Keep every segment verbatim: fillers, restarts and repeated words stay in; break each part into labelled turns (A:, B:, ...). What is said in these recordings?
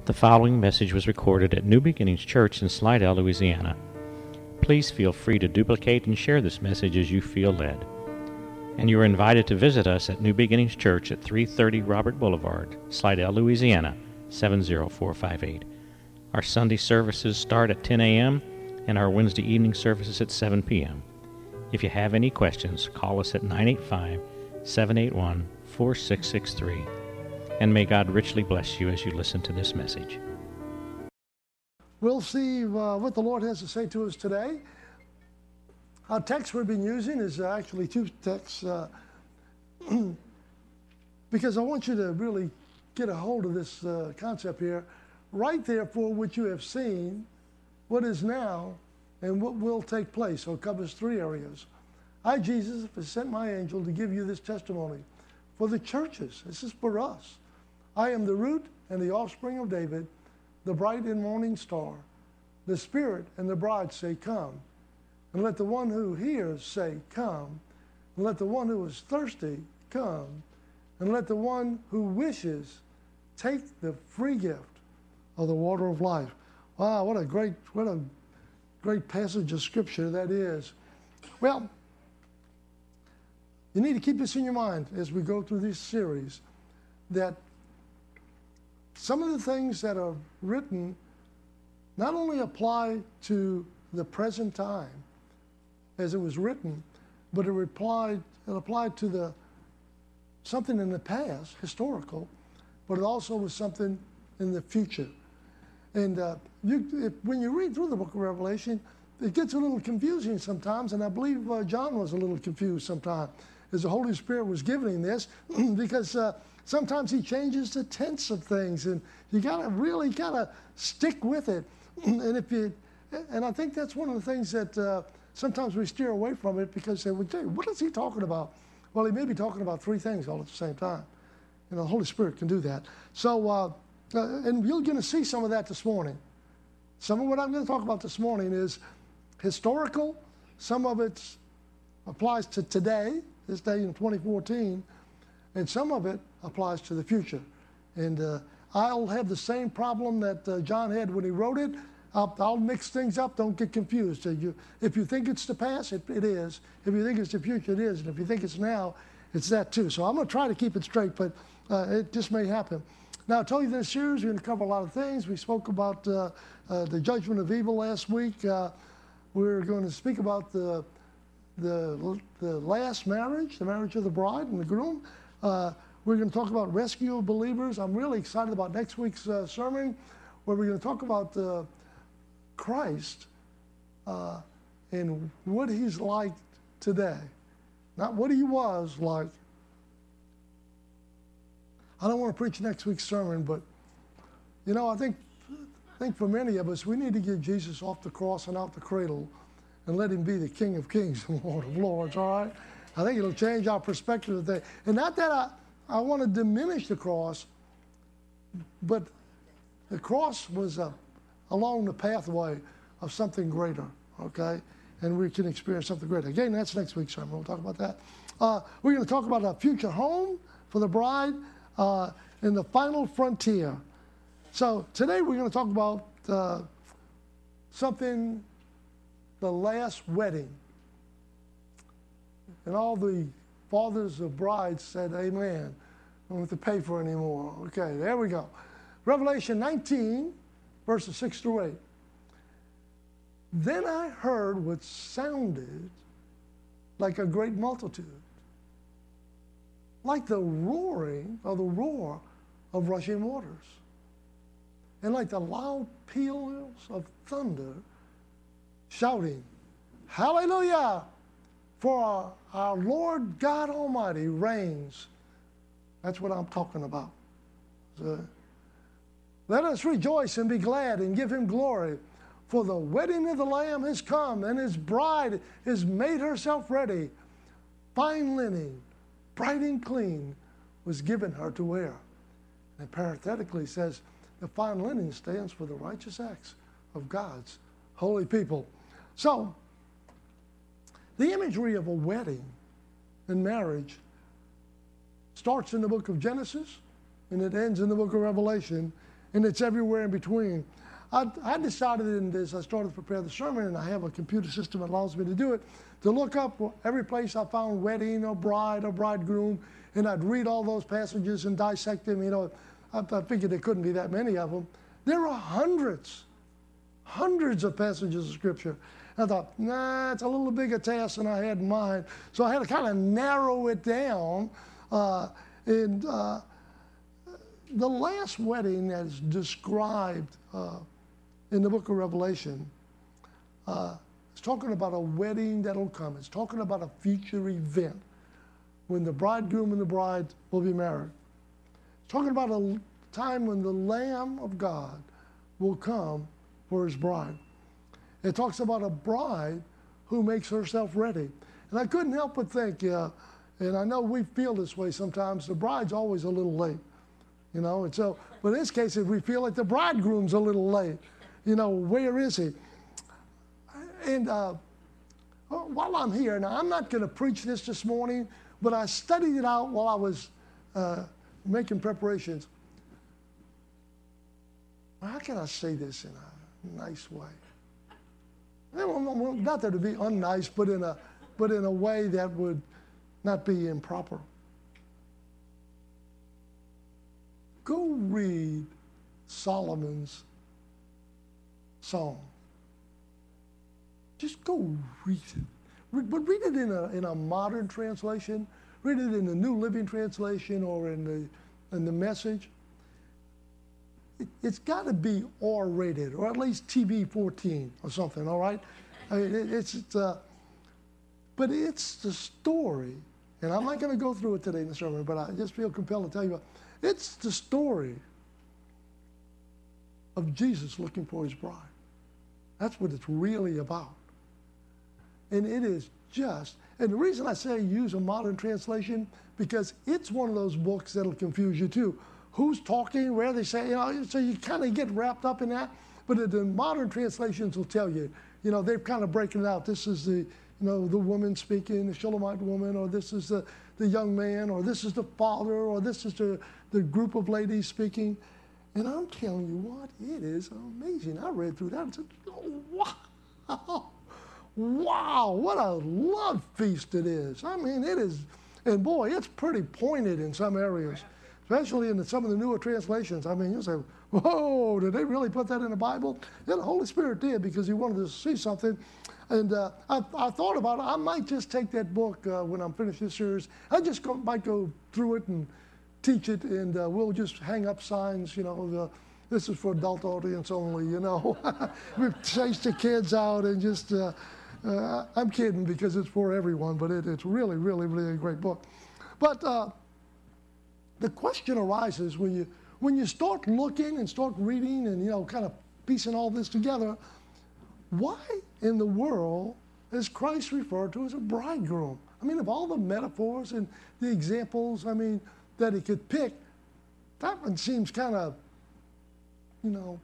A: The following message was recorded at New Beginnings Church in Slidell, Louisiana. Please feel free to duplicate and share this message as you feel led. And you are invited to visit us at New Beginnings Church at three thirty Robert Boulevard, Slidell, Louisiana, seven zero four five eight. Our Sunday services start at ten a.m. and our Wednesday evening services at seven p.m. If you have any questions, call us at nine eight five, seven eight one, four six six three. And may God richly bless you as you listen to this message.
B: We'll see uh, what the Lord has to say to us today. Our text we've been using is actually two texts uh, because I want you to really get a hold of this uh, concept here. Right therefore, which you have seen, what is now, and what will take place. So it covers three areas. I, Jesus, have sent my angel to give you this testimony for the churches. This is for us. I am the root and the offspring of David, the bright and morning star. The Spirit and the bride say, come. And let the one who hears say, come. And let the one who is thirsty come. And let the one who wishes take the free gift of the water of life. Wow, what a great, what a great passage of Scripture that is. Well, you need to keep this in your mind as we go through this series, that some of the things that are written not only apply to the present time as it was written, but it applied, it applied to the something in the past, historical, but it also was something in the future. And uh, you, if, when you read through the book of Revelation, it gets a little confusing sometimes, and I believe uh, John was a little confused sometimes as the Holy Spirit was giving him this, because uh, sometimes he changes the tense of things, and you gotta really gotta stick with it. And if you, and I think that's one of the things that uh, sometimes we steer away from it because they would say, what is he talking about? Well, he may be talking about three things all at the same time. You know, the Holy Spirit can do that. So, uh, uh, and you're going to see some of that this morning. Some of what I'm going to talk about this morning is historical. Some of it applies to today, this day in twenty fourteen, and some of it applies to the future. And uh, I'll have the same problem that uh, John had when he wrote it. I'll, I'll mix things up. Don't get confused. So you, if you think it's the past, it, it is. If you think it's the future, it is. And if you think it's now, it's that too. So I'm going to try to keep it straight, but uh, it just may happen. Now, I told you this series, we're going to cover a lot of things. We spoke about uh, uh, the judgment of evil last week. Uh, we're going to speak about the, the, the last marriage, the marriage of the bride and the groom. Uh, We're going to talk about rescue of believers. I'm really excited about next week's uh, sermon, where we're going to talk about uh, Christ uh, and what he's like today. Not what he was like. I don't want to preach next week's sermon, but, you know, I think, I think for many of us, we need to get Jesus off the cross and out the cradle and let him be the King of Kings and Lord of Lords, all right? I think it'll change our perspective of that. And not that I... I want to diminish the cross, but the cross was uh, along the pathway of something greater, okay? And we can experience something greater. Again, that's next week's sermon. We'll talk about that. Uh, we're going to talk about a future home for the bride uh, in the final frontier. So today we're going to talk about uh, something, the last wedding. And all the fathers of brides said, amen. I don't have to pay for it anymore. Okay, there we go. Revelation nineteen, verses six through eight. Then I heard what sounded like a great multitude, like the roaring or the roar of rushing waters, and like the loud peals of thunder, shouting, Hallelujah! For our, our Lord God Almighty reigns. That's what I'm talking about. So, let us rejoice and be glad and give him glory. For the wedding of the Lamb has come, and his bride has made herself ready. Fine linen, bright and clean, was given her to wear. And parenthetically says, the fine linen stands for the righteous acts of God's holy people. So, the imagery of a wedding and marriage starts in the book of Genesis and it ends in the book of Revelation. and it's everywhere in between. I, I decided in this, I started to prepare the sermon, and I have a computer system that allows me to do it, to look up every place I found wedding or bride or bridegroom, and I'd read all those passages and dissect them. You know, I, I figured there couldn't be that many of them. There are hundreds, hundreds of passages of Scripture. I thought, nah, it's a little big a task than I had in mind. So I had to kind of narrow it down. Uh, and uh, the last wedding that's described uh, in the book of Revelation, uh, it's talking about a wedding that'll come. It's talking about a future event when the bridegroom and the bride will be married. It's talking about a time when the Lamb of God will come for his bride. It talks about a bride who makes herself ready. And I couldn't help but think, uh, and I know we feel this way sometimes, the bride's always a little late. You know, and so, but in this case, if we feel like the bridegroom's a little late, you know, where is he? And uh, while I'm here, now I'm not going to preach this this morning, but I studied it out while I was uh, making preparations. How can I say this in a nice way? Not that it would be unnice, but in a, but in a way that would not be improper. Go read Solomon's song. Just go read it. But read it in a, in a modern translation. Read it in the New Living Translation or in the, in the Message. It, it's got to be R rated, or at least T V fourteen or something, all right? I mean, it, it's, it's uh, but it's the story, and I'm not going to go through it today in the sermon, but I just feel compelled to tell you about it. It's the story of Jesus looking for his bride. That's what it's really about. And it is just, and the reason I say use a modern translation, because it's one of those books that'll confuse you too. Who's talking, where they say, you know, so you kind of get wrapped up in that. But the modern translations will tell you, you know, they've kind of breaking it out. This is the, you know, the woman speaking, the Shulamite woman, or this is the, the young man, or this is the father, or this is the, the group of ladies speaking. And I'm telling you what, it is amazing. I read through that and said, oh, wow, wow, what a love feast it is. I mean, it is, and boy, it's pretty pointed in some areas. Especially in the, some of the newer translations. I mean, you say, whoa, did they really put that in the Bible? Yeah, the Holy Spirit did, because he wanted to see something. And uh, I, I thought about it. I might just take that book uh, when I'm finished this series. I just go, might go through it and teach it, and uh, we'll just hang up signs, you know, the, this is for adult audience only, you know. We chase the kids out and just, uh, uh, I'm kidding because it's for everyone, but it, it's really, really, really a great book. But uh, the question arises when you when you start looking and start reading and, you know, kind of piecing all this together, why in the world is Christ referred to as a bridegroom? I mean, of all the metaphors and the examples, I mean, that he could pick, that one seems kind of, you know,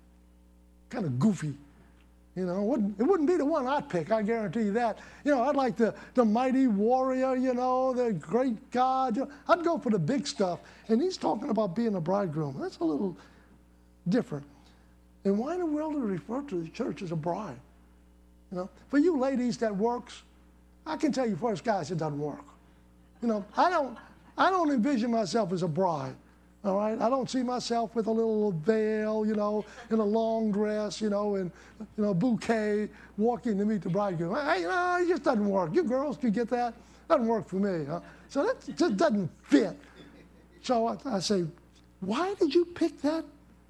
B: kind of goofy. You know, it wouldn't, it wouldn't be the one I'd pick, I guarantee you that. You know, I'd like the, the mighty warrior, you know, the great God. You know, I'd go for the big stuff. And he's talking about being a bridegroom. That's a little different. And why in the world do we refer to the church as a bride? You know, for you ladies that works, I can tell you first, guys, it doesn't work. You know, I don't, I don't envision myself as a bride. All right, I don't see myself with a little veil, you know, in a long dress, you know, and, you know, bouquet, walking to meet the bridegroom. Hey, you know, it just doesn't work. You girls can get that. Doesn't work for me. Huh? So that just doesn't fit. So I, I say, why did you pick that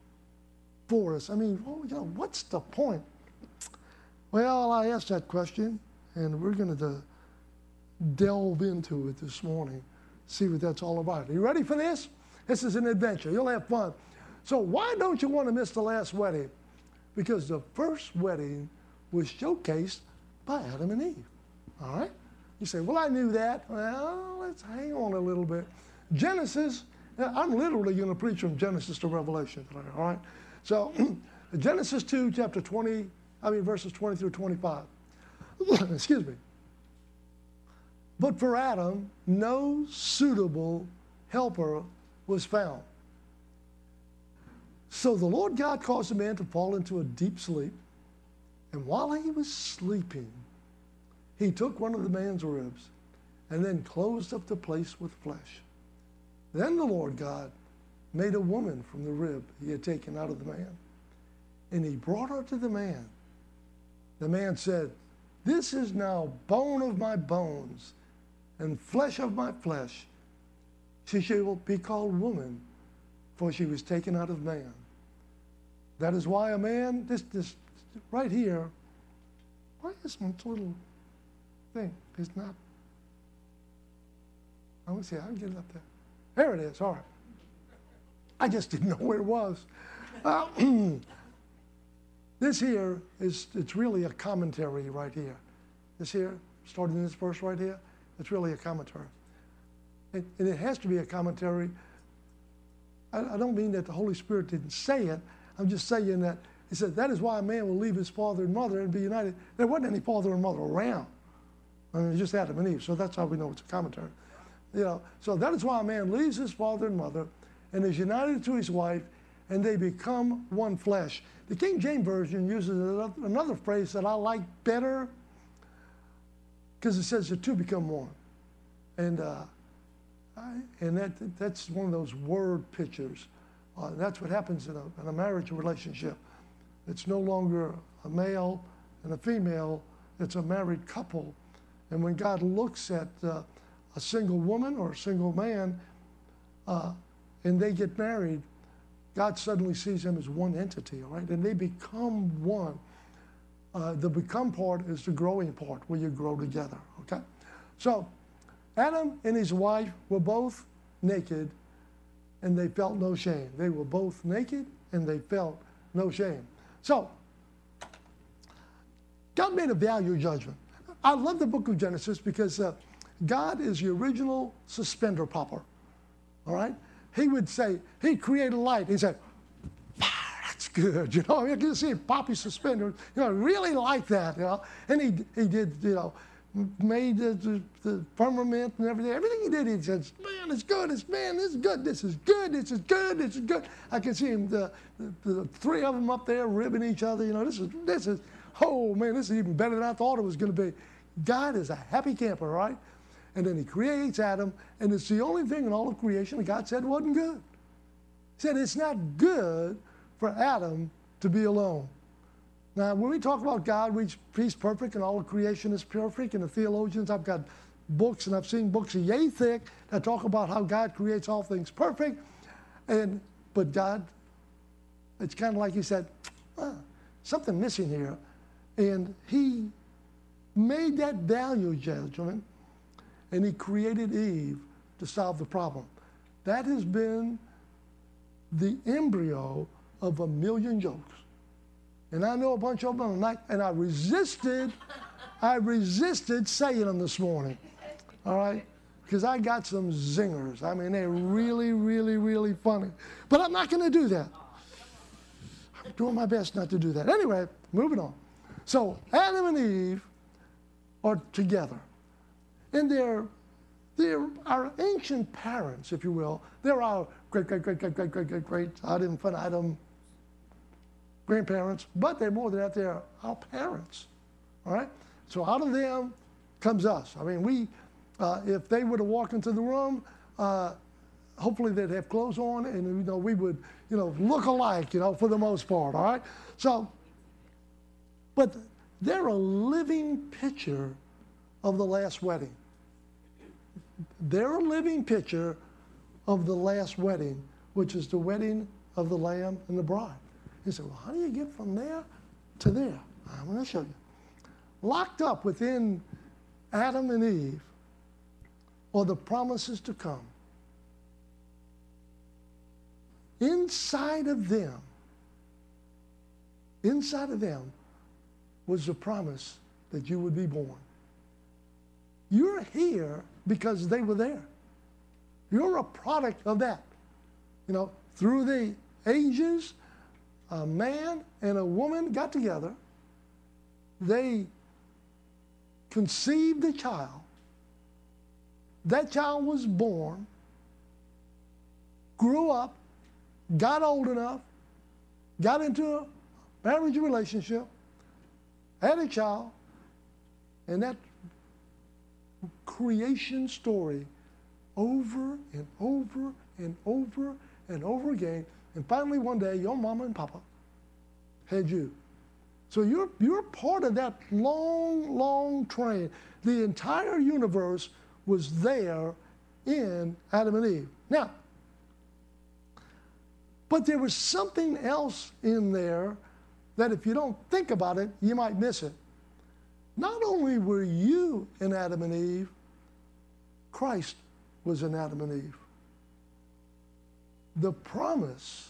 B: for us? I mean, well, you know, what's the point? Well, I asked that question, and we're going to delve into it this morning, see what that's all about. Are you ready for this? This is an adventure. You'll have fun. So why don't you want to miss the last wedding? Because the first wedding was showcased by Adam and Eve. All right? You say, well, I knew that. Well, let's hang on a little bit. Genesis, I'm literally going to preach from Genesis to Revelation today, all right? So Genesis two, chapter twenty, I mean, verses twenty through twenty-five. Excuse me. But for Adam, no suitable helper was found. So the Lord God caused the man to fall into a deep sleep. And while he was sleeping, he took one of the man's ribs and then closed up the place with flesh. Then the Lord God made a woman from the rib he had taken out of the man, and he brought her to the man. The man said, "This is now bone of my bones and flesh of my flesh. She shall be called woman, for she was taken out of man." That is why a man, this, this right here, why is my little thing? It's not, I want to see, I can get it up there. There it is, all right. I just didn't know where it was. Uh, this here is, it's really a commentary right here. This here, starting in this verse right here, it's really a commentary. And, and it has to be a commentary. I, I don't mean that the Holy Spirit didn't say it. I'm just saying that he said, that is why a man will leave his father and mother and be united. There wasn't any father and mother around. I mean, it's just Adam and Eve, so that's how we know it's a commentary. You know, so that is why a man leaves his father and mother and is united to his wife, and they become one flesh. The King James Version uses another phrase that I like better, because it says the two become one. And uh, I, and that that's one of those word pictures. Uh, that's what happens in a, in a marriage relationship. It's no longer a male and a female, it's a married couple. And when God looks at uh, a single woman or a single man, uh, and they get married, God suddenly sees them as one entity, all right? And they become one. Uh, the become part is the growing part, where you grow together, okay? So Adam and his wife were both naked, and they felt no shame. They were both naked, and they felt no shame. So God made a value judgment. I love the book of Genesis because uh, God is the original suspender popper, all right? He would say, he'd create a light. He'd say, ah, that's good, you know? You can see poppy suspender, you know, really like that, you know? And he he did, you know, made the, the, the firmament and everything. Everything he did, he said, man, it's good, it's, man, this is good, this is good, this is good, this is good. I can see him, the, the, the three of them up there ribbing each other, you know, this is, this is, oh, man, this is even better than I thought it was going to be. God is a happy camper, right? And then he creates Adam, and it's the only thing in all of creation that God said wasn't good. He said it's not good for Adam to be alone. Now, when we talk about God, we, he's perfect, and all of creation is perfect, and the theologians, I've got books, and I've seen books yay thick that talk about how God creates all things perfect. And but God, it's kind of like he said, ah, something missing here. And he made that value judgment, and he created Eve to solve the problem. That has been the embryo of a million jokes. And I know a bunch of them, and I resisted, I resisted saying them this morning, all right? Because I got some zingers. I mean, they're really, really, really funny. But I'm not going to do that. I'm doing my best not to do that. Anyway, moving on. So Adam and Eve are together. And they're, they're our ancient parents, if you will. They're our great, great, great, great, great, great, great, great, ad infinitum grandparents, but they're more than that, they're our parents, all right? So out of them comes us. I mean, we, uh, if they were to walk into the room, uh, hopefully they'd have clothes on, and, you know, we would, you know, look alike, you know, for the most part, all right? So, but they're a living picture of the last wedding. They're a living picture of the last wedding, which is the wedding of the Lamb and the bride. He said, well, how do you get from there to there? I'm going to show you. Locked up within Adam and Eve are the promises to come. Inside of them, inside of them was the promise that you would be born. You're here because they were there. You're a product of that. You know, through the ages, a man and a woman got together. They conceived a child. That child was born, grew up, got old enough, got into a marriage relationship, had a child, and that creation story over and over and over and over again. And finally one day, your mama and papa had you. So you're, you're part of that long, long train. The entire universe was there in Adam and Eve. Now, but there was something else in there that if you don't think about it, you might miss it. Not only were you in Adam and Eve, Christ was in Adam and Eve. The promise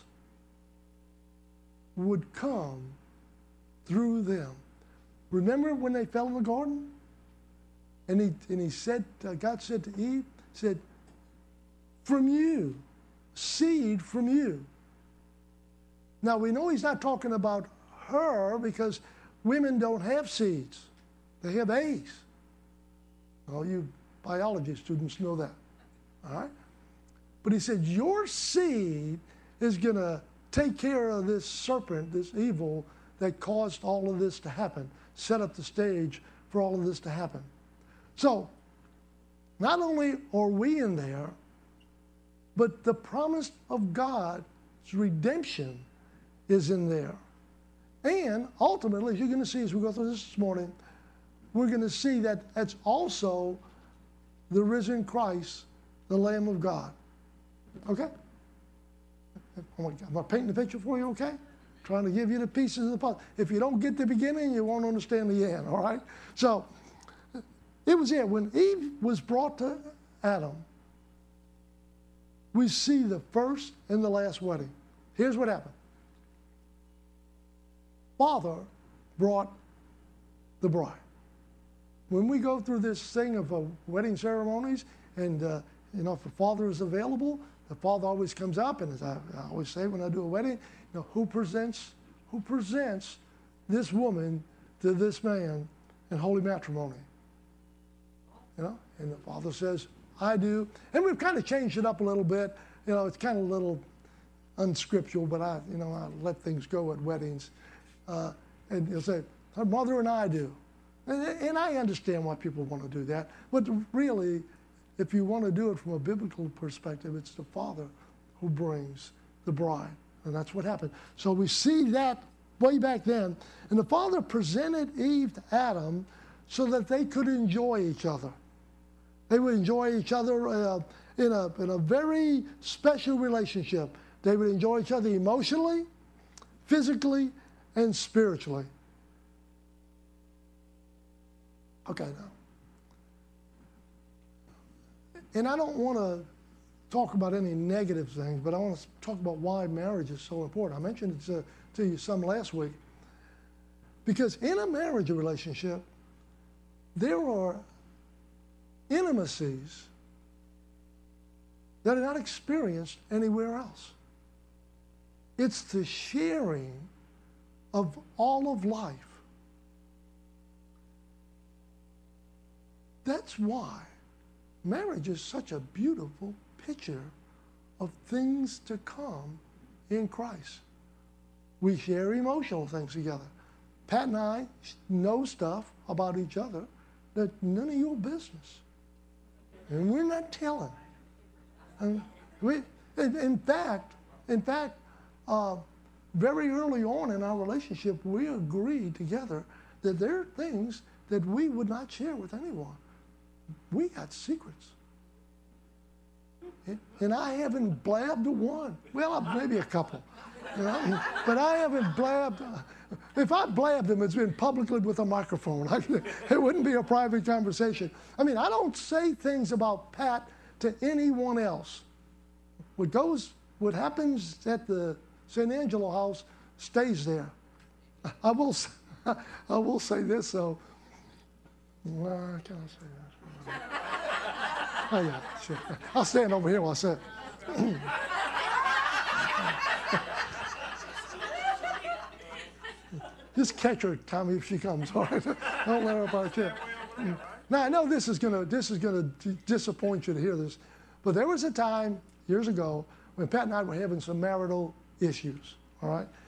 B: would come through them. Remember when they fell in the garden? And he, and he said, uh, God said to Eve, said, from you, seed from you. Now we know he's not talking about her because women don't have seeds. They have eggs. All you biology students know that. All right? But he said, your seed is going to take care of this serpent, this evil that caused all of this to happen, set up the stage for all of this to happen. So, not only are we in there, but the promise of God's redemption is in there. And ultimately, as you're going to see as we go through this this morning, we're going to see that that's also the risen Christ, the Lamb of God. Okay? I'm painting the picture for you, okay? Trying to give you the pieces of the puzzle. If you don't get the beginning, you won't understand the end, all right? So, it was there. When Eve was brought to Adam, we see the first and the last wedding. Here's what happened. Father brought the bride. When we go through this thing of uh, wedding ceremonies, and uh, you know, if the father is available, the father always comes up, and as I, I always say when I do a wedding, you know, who presents, who presents this woman to this man in holy matrimony? You know, and the father says, I do. And we've kind of changed it up a little bit. You know, it's kind of a little unscriptural, but I, you know, I let things go at weddings. Uh, and he'll say, her mother and I do. And, and I understand why people want to do that. But really, if you want to do it from a biblical perspective, it's the father who brings the bride. And that's what happened. So we see that way back then. And the father presented Eve to Adam so that they could enjoy each other. They would enjoy each other uh, in, a, in a very special relationship. They would enjoy each other emotionally, physically, and spiritually. Okay, now. And I don't want to talk about any negative things, but I want to talk about why marriage is so important. I mentioned it to, to you some last week. Because in a marriage relationship, there are intimacies that are not experienced anywhere else. It's the sharing of all of life. That's why marriage is such a beautiful picture of things to come in Christ. We share emotional things together. Pat and I know stuff about each other that's none of your business. And we're not telling. And we, in fact, in fact, uh, very early on in our relationship, we agreed together that there are things that we would not share with anyone. We got secrets. And I haven't blabbed one. Well, maybe a couple. You know? But I haven't blabbed. If I blabbed them, it's been publicly with a microphone. It wouldn't be a private conversation. I mean, I don't say things about Pat to anyone else. What goes, what happens at the Saint Angelo house stays there. I will, I will say this though. Well, can I say that? Oh yeah, sure. I'll stand over here while I say it. Just catch her, Tommy, if she comes. All right, don't let her up our chair. Now I know this is gonna this is gonna disappoint you to hear this, but there was a time years ago when Pat and I were having some marital issues. All right,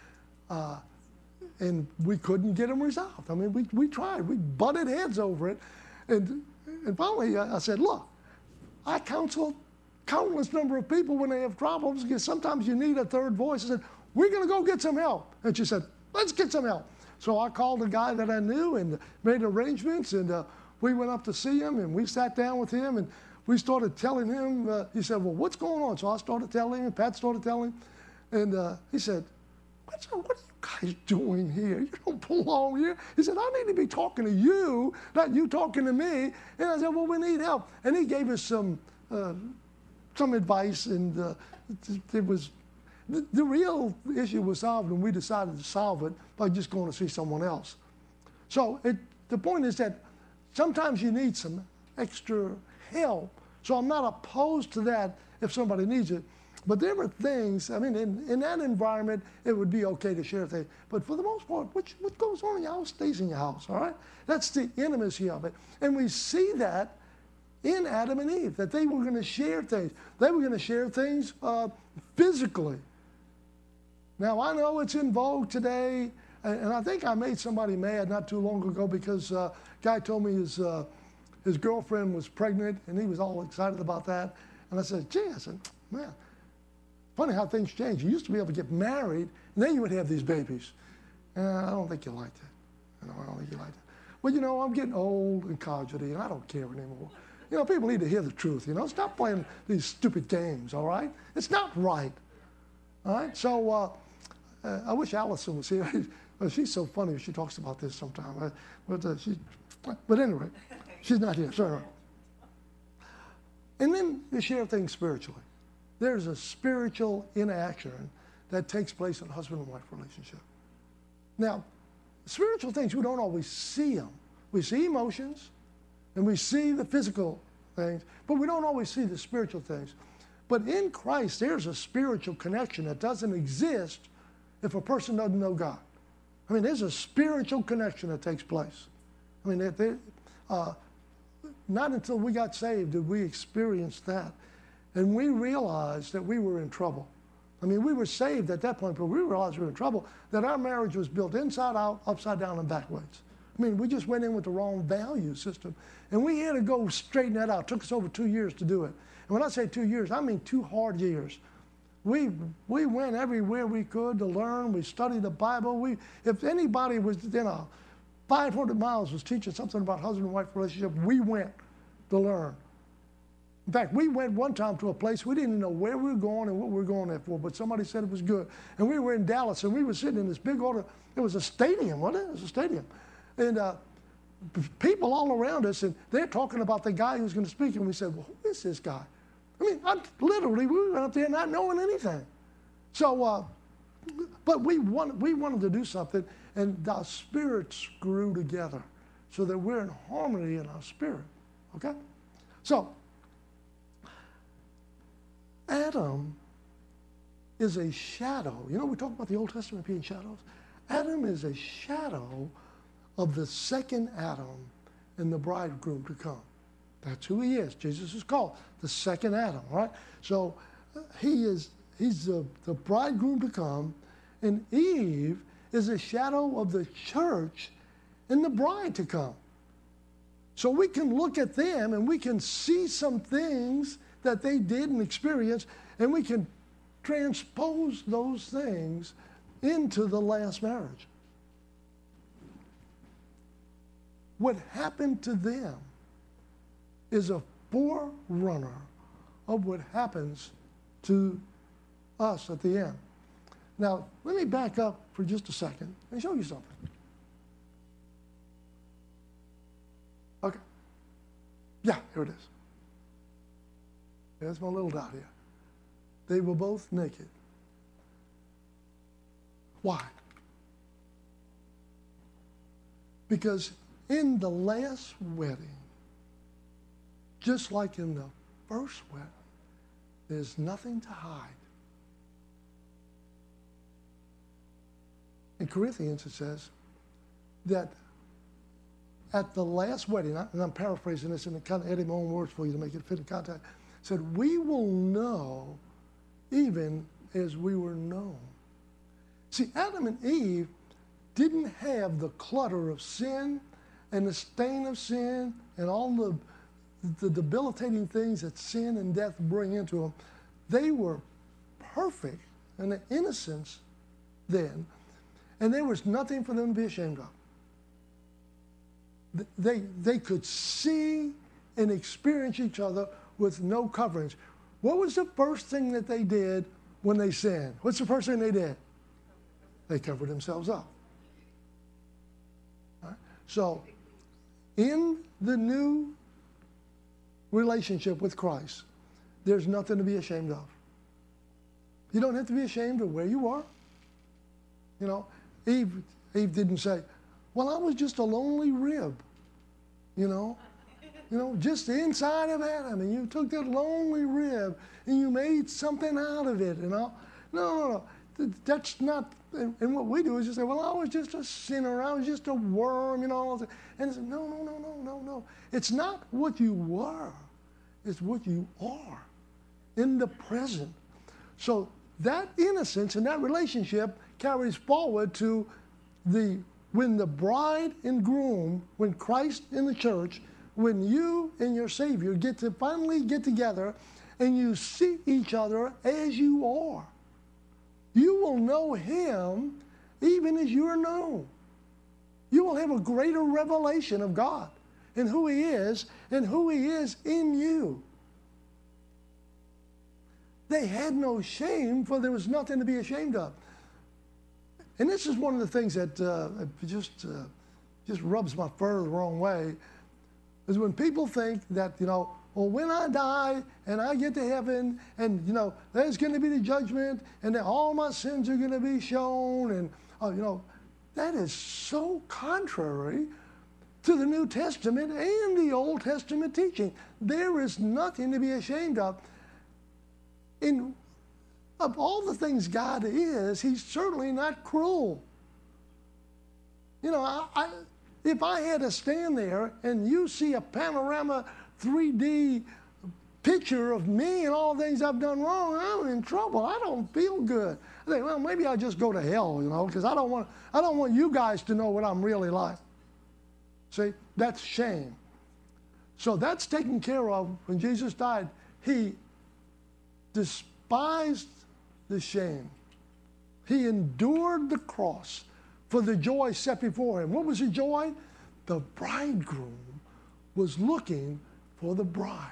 B: uh, and we couldn't get them resolved. I mean, we, we tried. We butted heads over it. And, and finally, I, I said, look, I counsel countless number of people when they have problems, because sometimes you need a third voice. I said, we're going to go get some help. And she said, let's get some help. So I called a guy that I knew and made arrangements, and uh, we went up to see him, and we sat down with him, and we started telling him, uh, he said, well, what's going on? So I started telling him, and Pat started telling him, and uh, he said, what's, what are you guys doing here? You don't belong here. He said, I need to be talking to you, not you talking to me. And I said, well, we need help. And he gave us some uh, some advice, and uh, it was, the, the real issue was solved, and we decided to solve it by just going to see someone else. So it, the point is that sometimes you need some extra help. So I'm not opposed to that if somebody needs it. But there were things, I mean, in, in that environment, it would be okay to share things. But for the most part, what, what goes on in your house stays in your house, all right? That's the intimacy of it. And we see that in Adam and Eve, that they were going to share things. They were going to share things uh, physically. Now, I know it's in vogue today, and, and I think I made somebody mad not too long ago because a uh, guy told me his, uh, his girlfriend was pregnant, and he was all excited about that. And I said, gee, I said, man, funny how things change. You used to be able to get married, and then you would have these babies. And I don't think you like that. You know, I don't think you like that. Well, you know, I'm getting old and codgety, and I don't care anymore. You know, people need to hear the truth, you know. Stop playing these stupid games, all right? It's not right, all right? So uh, uh, I wish Allison was here. She's so funny when she talks about this sometimes. Uh, but, uh, she, but anyway, she's not here, sorry. And then you share things spiritually. There's a spiritual interaction that takes place in a husband and wife relationship. Now, spiritual things, we don't always see them. We see emotions, and we see the physical things, but we don't always see the spiritual things. But in Christ, there's a spiritual connection that doesn't exist if a person doesn't know God. I mean, there's a spiritual connection that takes place. I mean, they, they, uh, not until we got saved did we experience that. And we realized that we were in trouble. I mean, we were saved at that point, but we realized we were in trouble, that our marriage was built inside out, upside down, and backwards. I mean, we just went in with the wrong value system. And we had to go straighten that out. It took us over two years to do it. And when I say two years, I mean two hard years. We, we went everywhere we could to learn. We studied the Bible. We, if anybody was in a five hundred miles was teaching something about husband and wife relationship, we went to learn. In fact, we went one time to a place, we didn't know where we were going and what we were going there for, but somebody said it was good. And we were in Dallas, and we were sitting in this big order. It was a stadium, wasn't it? It was a stadium. And uh, people all around us, and they're talking about the guy who's going to speak, and we said, well, who is this guy? I mean, I, literally, we went up there not knowing anything. So, uh, but we, want, we wanted to do something, and our spirits grew together so that we're in harmony in our spirit, okay? So, Adam is a shadow. You know, we talk about the Old Testament being shadows. Adam is a shadow of the second Adam and the bridegroom to come. That's who he is. Jesus is called the second Adam, right? So uh, he is, he's the, the bridegroom to come, and Eve is a shadow of the church and the bride to come. So we can look at them and we can see some things that they did and experienced, and we can transpose those things into the last marriage. What happened to them is a forerunner of what happens to us at the end. Now, let me back up for just a second and show you something. Okay. Yeah, here it is. There's my little dot here. They were both naked. Why? Because in the last wedding, just like in the first wedding, there's nothing to hide. In Corinthians, it says that at the last wedding, and I'm paraphrasing this and kind of adding my own words for you to make it fit in context, said, we will know even as we were known. See, Adam and Eve didn't have the clutter of sin and the stain of sin and all the, the debilitating things that sin and death bring into them. They were perfect in the innocence then, and there was nothing for them to be ashamed of. They, they could see and experience each other with no coverings. What was the first thing that they did when they sinned? What's the first thing they did? They covered themselves up. Right? So, in the new relationship with Christ, there's nothing to be ashamed of. You don't have to be ashamed of where you are. You know, Eve, Eve didn't say, well, I was just a lonely rib, you know. You know, just the inside of Adam, and you took that lonely rib and you made something out of it, you know. No, no, no. That's not, and what we do is just say, well, I was just a sinner, I was just a worm, you know. And it's, no, no, no, no, no, no. It's not what you were, it's what you are in the present. So that innocence and that relationship carries forward to the, when the bride and groom, when Christ in the church, when you and your Savior get to finally get together and you see each other as you are, you will know Him even as you are known. You will have a greater revelation of God and who He is and who He is in you. They had no shame, for there was nothing to be ashamed of. And this is one of the things that uh, just, uh, just rubs my fur the wrong way, is when people think that, you know, well, when I die and I get to heaven and, you know, there's going to be the judgment and that all my sins are going to be shown and, uh, you know, that is so contrary to the New Testament and the Old Testament teaching. There is nothing to be ashamed of. In, of all the things God is, He's certainly not cruel. You know, I, I if I had to stand there and you see a panorama three D picture of me and all the things I've done wrong, I'm in trouble. I don't feel good. I think, well, maybe I'll just go to hell, you know, because I don't want I don't want you guys to know what I'm really like. See, that's shame. So that's taken care of when Jesus died. He despised the shame. He endured the cross for the joy set before Him. What was the joy? The bridegroom was looking for the bride.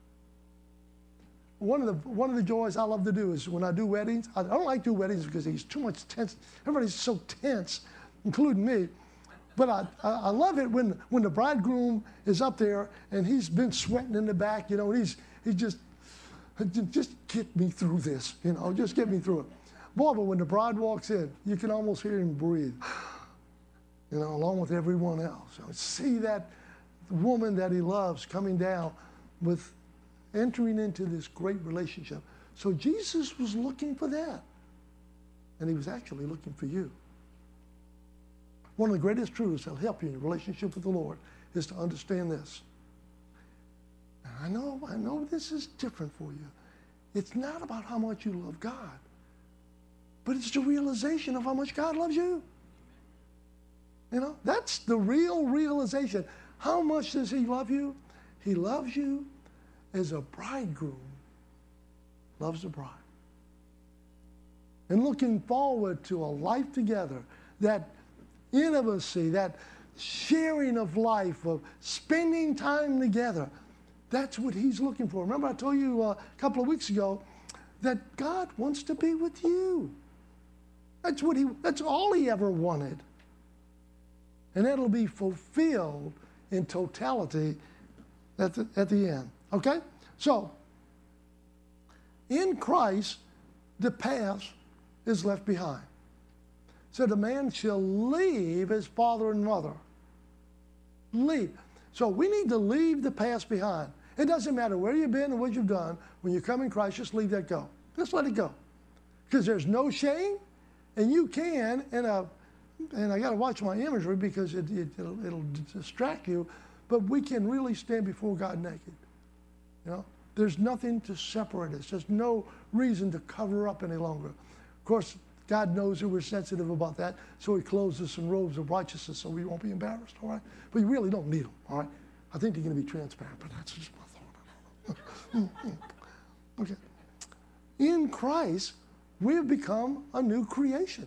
B: One of the one of the joys I love to do is when I do weddings. I, I don't like to do weddings because it's too much tense. Everybody's so tense, including me. But I, I, I love it when when the bridegroom is up there and he's been sweating in the back, you know, and he's he's just just get me through this, you know, just get me through it. Boy, but when the bride walks in, you can almost hear him breathe, you know, along with everyone else. So see that woman that he loves coming down with entering into this great relationship. So Jesus was looking for that. And He was actually looking for you. One of the greatest truths that will help you in your relationship with the Lord is to understand this. And I know, I know this is different for you. It's not about how much you love God, but it's the realization of how much God loves you. You know, that's the real realization. How much does He love you? He loves you as a bridegroom loves a bride. And looking forward to a life together, that intimacy, that sharing of life, of spending time together, that's what He's looking for. Remember I told you a couple of weeks ago that God wants to be with you. That's what he, that's all He ever wanted. And that'll be fulfilled in totality at the, at the end. Okay? So, in Christ, the past is left behind. So the man shall leave his father and mother. Leave. So we need to leave the past behind. It doesn't matter where you've been and what you've done. When you come in Christ, just leave that go. Just let it go. Because there's no shame, and you can, and, uh, and I got to watch my imagery because it, it, it'll, it'll distract you, but we can really stand before God naked. You know, there's nothing to separate us. There's no reason to cover up any longer. Of course, God knows that we're sensitive about that, so he clothes us in robes of righteousness so we won't be embarrassed, all right? But you really don't need them, all right? I think they're going to be transparent, but that's just my thought. Okay. In Christ, we've become a new creation.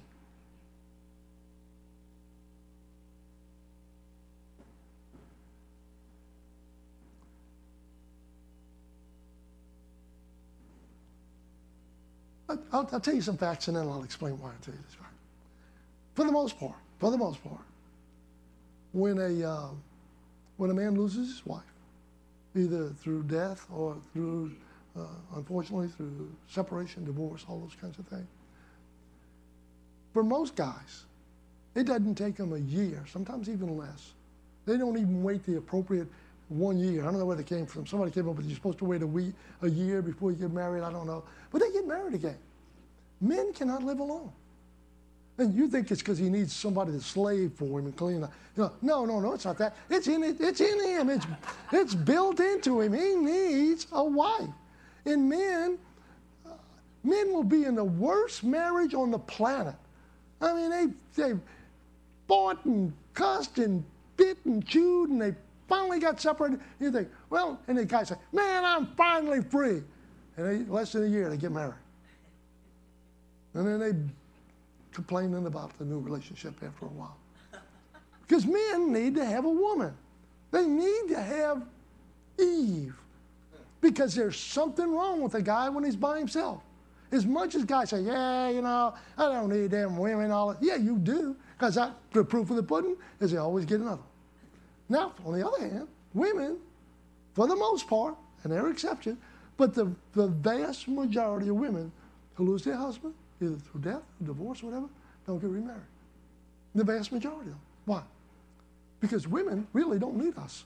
B: I'll, I'll tell you some facts and then I'll explain why I tell you this fact. For the most part, for the most part, when a, uh, when a man loses his wife, either through death or through, uh, unfortunately, through separation, divorce, all those kinds of things, for most guys, it doesn't take them a year, sometimes even less. They don't even wait the appropriate one year. I don't know where they came from. Somebody came up with, you're supposed to wait a week, a year before you get married. I don't know. But they get married again. Men cannot live alone. And you think it's because he needs somebody to slave for him and clean up. You know, no, no, no, it's not that. It's in it. It's in him. It's, it's built into him. He needs a wife. And men, uh, men will be in the worst marriage on the planet. I mean, they, they fought and cussed and bit and chewed, and they finally got separated. You think, well, and the guy say, man, I'm finally free. And they, less than a year, they get married. And then they complaining about the new relationship after a while. Because men need to have a woman. They need to have Eve. Because there's something wrong with a guy when he's by himself. As much as guys say, yeah, you know, I don't need them women, all that. Yeah, you do. Because the proof of the pudding is they always get another. Now, on the other hand, women, for the most part, and there are exceptions, but the, the vast majority of women who lose their husband, either through death, divorce, or whatever, don't get remarried. The vast majority of them. Why? Because women really don't need us.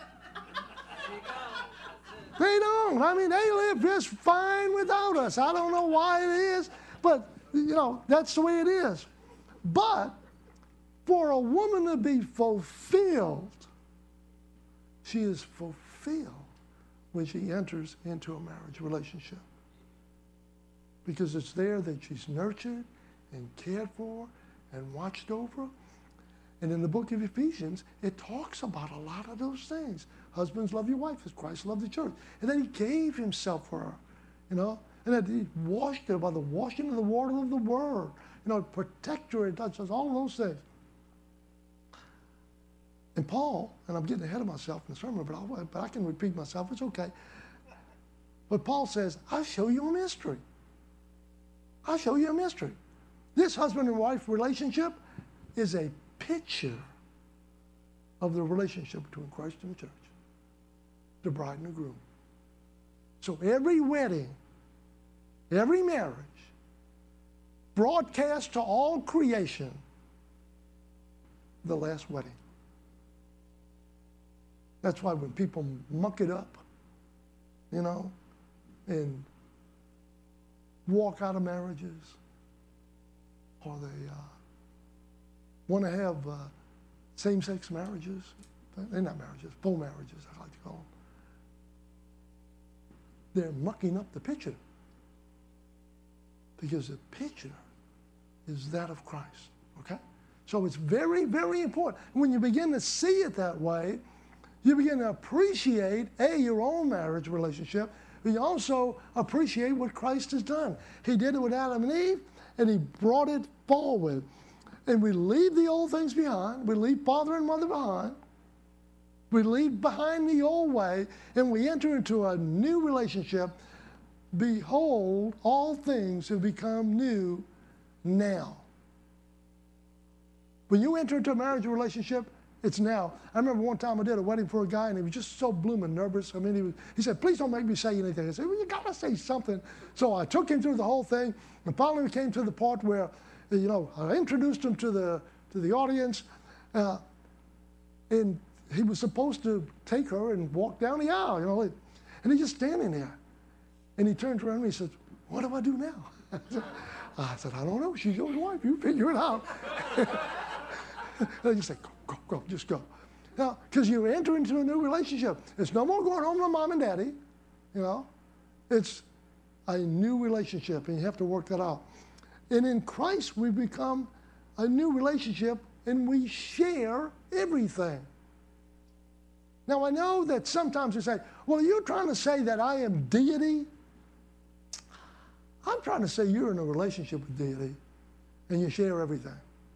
B: They don't. I mean, they live just fine without us. I don't know why it is, but, you know, that's the way it is. But for a woman to be fulfilled, she is fulfilled when she enters into a marriage relationship. Because it's there that she's nurtured and cared for and watched over. And in the book of Ephesians, it talks about a lot of those things. Husbands, love your wife as Christ loved the church. And then he gave himself for her, you know. And that he washed her by the washing of the water of the word. You know, protect her and touch us, all of those things. And Paul, and I'm getting ahead of myself in the sermon, but, I'll, but I can repeat myself, it's okay. But Paul says, I'll show you a mystery. I'll show you a mystery. This husband and wife relationship is a picture of the relationship between Christ and the church, the bride and the groom. So every wedding, every marriage, broadcast to all creation, the last wedding. That's why when people muck it up, you know, and walk out of marriages, or they uh, want to have uh, same-sex marriages. They're not marriages, full marriages, I like to call them. They're mucking up the picture. Because the picture is that of Christ, okay? So it's very, very important. When you begin to see it that way, you begin to appreciate, A, your own marriage relationship, but you also appreciate what Christ has done. He did it with Adam and Eve, and he brought it forward. And we leave the old things behind. We leave father and mother behind. We leave behind the old way, and we enter into a new relationship. Behold, all things have become new now. When you enter into a marriage relationship, it's now. I remember one time I did a wedding for a guy, and he was just so blooming nervous. I mean, he, was, he said, please don't make me say anything. I said, well, you got to say something. So I took him through the whole thing, and finally we came to the part where, you know, I introduced him to the, to the audience, uh, and he was supposed to take her and walk down the aisle, you know, and he's just standing there. And he turned around and he said, what do I do now? I said, I, said, I don't know. She's your wife. You figure it out. I just said, go, go, go, just go. Now, because you enter into a new relationship. It's no more going home to mom and daddy, you know. It's a new relationship, and you have to work that out. And in Christ, we become a new relationship, and we share everything. Now, I know that sometimes we say, well, you're trying to say that I am deity? I'm trying to say you're in a relationship with deity, and you share everything.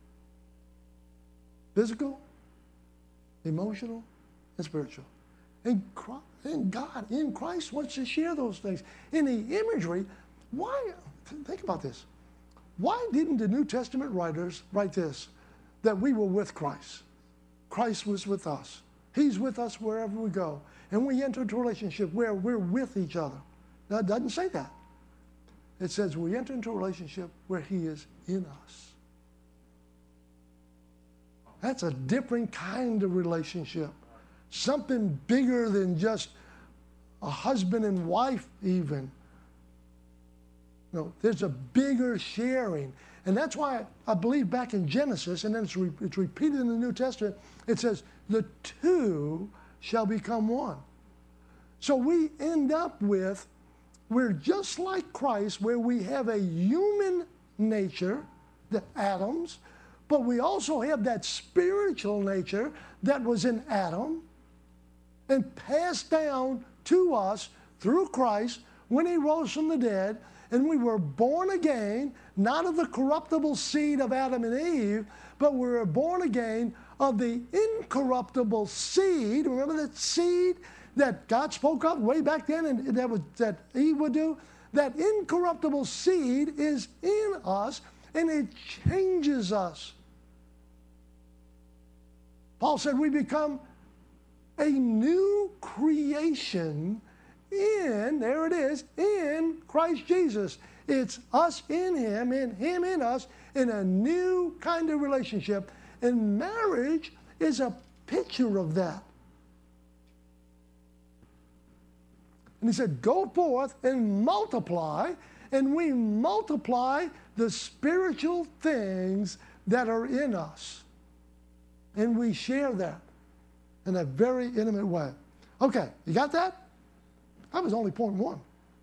B: Physical, emotional, and spiritual. And, and God, in Christ, wants to share those things. In the imagery, why, think about this. Why didn't the New Testament writers write this? That we were with Christ. Christ was with us. He's with us wherever we go. And we enter into a relationship where we're with each other. Now, it doesn't say that. It says we enter into a relationship where He is in us. That's a different kind of relationship. Something bigger than just a husband and wife even. No, there's a bigger sharing. And that's why I believe back in Genesis, and then it's, re- it's repeated in the New Testament, it says, the two shall become one. So we end up with, we're just like Christ, where we have a human nature, the Adams, but we also have that spiritual nature that was in Adam and passed down to us through Christ when He rose from the dead. And we were born again, not of the corruptible seed of Adam and Eve, but we were born again of the incorruptible seed. Remember that seed that God spoke of way back then, and that was that Eve would do? That incorruptible seed is in us, and it changes us. Paul said we become a new creation in, there it is, in Christ Jesus. It's us in Him, and Him in us, in a new kind of relationship. And marriage is a picture of that. And He said, go forth and multiply, and we multiply the spiritual things that are in us. And we share that in a very intimate way. Okay, you got that? That was only point one.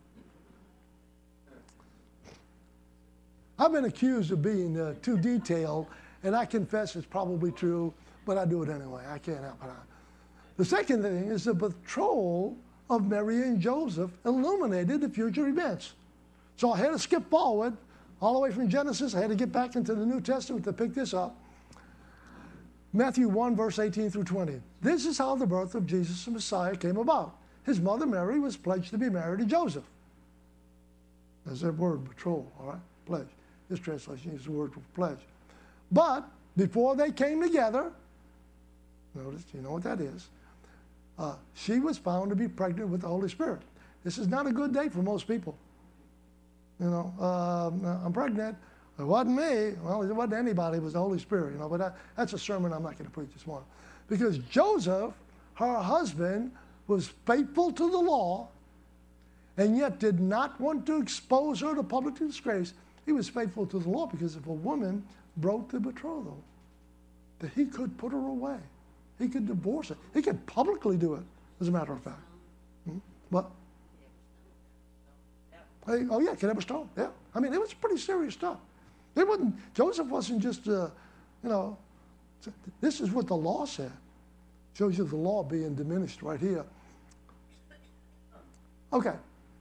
B: I've been accused of being uh, too detailed, and I confess it's probably true, but I do it anyway. I can't help it. The second thing is the betrothal of Mary and Joseph illuminated the future events. So I had to skip forward all the way from Genesis. I had to get back into the New Testament to pick this up. Matthew one, verse eighteen through twenty. This is how the birth of Jesus the Messiah came about. His mother Mary was pledged to be married to Joseph. That's that word, betrothal, all right? Pledge. This translation uses the word for pledge. But before they came together, notice, you know what that is, uh, she was found to be pregnant with the Holy Spirit. This is not a good day for most people. You know, uh, I'm pregnant. It wasn't me. Well, it wasn't anybody. It was the Holy Spirit. You know, but that, that's a sermon I'm not going to preach this morning. Because Joseph, her husband, was faithful to the law, and yet did not want to expose her to public disgrace. He was faithful to the law because if a woman broke the betrothal, that he could put her away. He could divorce her. He could publicly do it, as a matter of fact. Hmm? What? Hey, oh, yeah, could have a stone. Yeah. I mean, it was pretty serious stuff. It wasn't, Joseph wasn't just, uh, you know, this is what the law said. Shows you the law being diminished right here. Okay.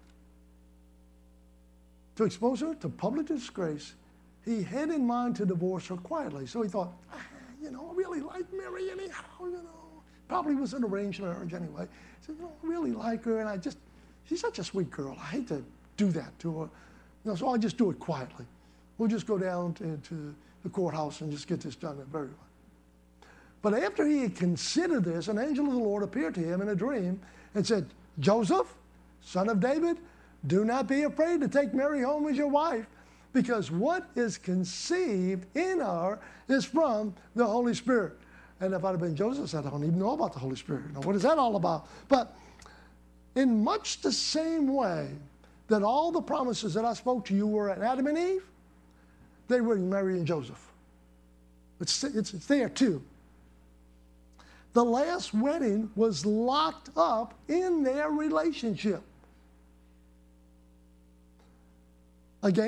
B: To expose her to public disgrace, he had in mind to divorce her quietly. So he thought, ah, you know, I really like Mary anyhow, you know. Probably was an arranged marriage anyway. He said, you know, I really like her, and I just, she's such a sweet girl. I hate to do that to her. You know, so I'll just do it quietly. We'll just go down to, to the courthouse and just get this done very well. But after he had considered this, an angel of the Lord appeared to him in a dream and said, Joseph, son of David, do not be afraid to take Mary home as your wife, because what is conceived in her is from the Holy Spirit. And if I'd have been Joseph, I said, I don't even know about the Holy Spirit. Now, what is that all about? But in much the same way that all the promises that I spoke to you were at Adam and Eve, they were in Mary and Joseph. It's, it's, it's there too. The last wedding was locked up in their relationship. Again,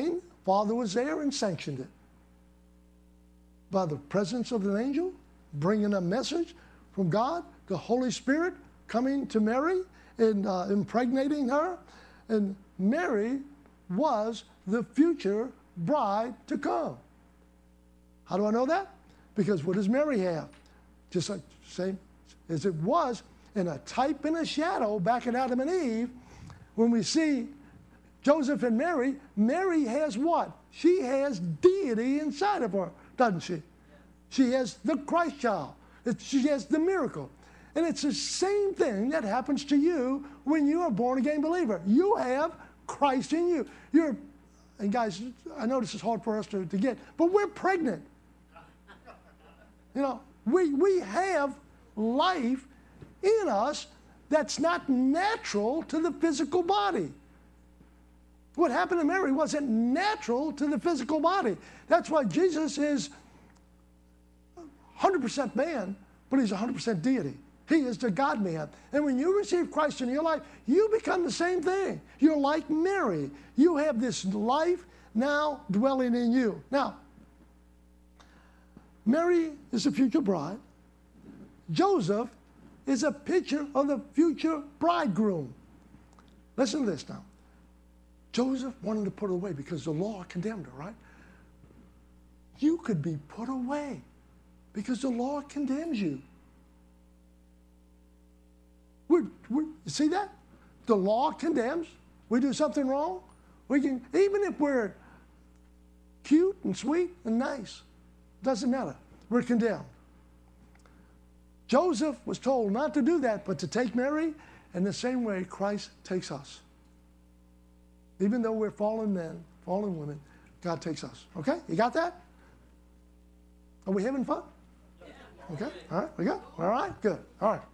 B: Father was there and sanctioned it. By the presence of an angel, bringing a message from God, the Holy Spirit coming to Mary and uh, impregnating her. And Mary was the future bride to come. How do I know that? Because what does Mary have? Just like same as it was in a type and a shadow back in Adam and Eve. When we see Joseph and Mary, Mary has what? She has deity inside of her, doesn't she? She has the Christ child. She has the miracle. And it's the same thing that happens to you when you're a born-again believer. You have Christ in you. You're, and guys, I know this is hard for us to, to get, but we're pregnant. You know, we, we have life in us that's not natural to the physical body. What happened to Mary wasn't natural to the physical body. That's why Jesus is one hundred percent man, but he's one hundred percent deity. He is the God-man. And when you receive Christ in your life, you become the same thing. You're like Mary. You have this life now dwelling in you. Now, Mary is the future bride. Joseph is a picture of the future bridegroom. Listen to this now. Joseph wanted to put her away because the law condemned her, right? You could be put away because the law condemns you. We're, we're, you see that? The law condemns. We do something wrong. We can, even if we're cute and sweet and nice, doesn't matter. We're condemned. Joseph was told not to do that, but to take Mary, in the same way Christ takes us. Even though we're fallen men, fallen women, God takes us. Okay? You got that? Are we having fun? Okay? All right? We got? All right? Good. All right.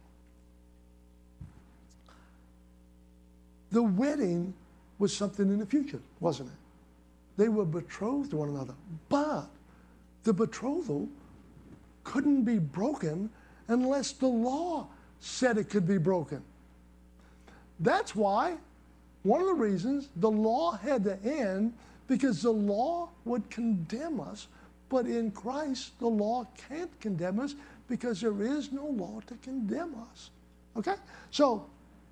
B: The wedding was something in the future, wasn't it? They were betrothed to one another. But the betrothal couldn't be broken unless the law said it could be broken. That's why, one of the reasons the law had to end, because the law would condemn us, but in Christ the law can't condemn us because there is no law to condemn us. Okay? So,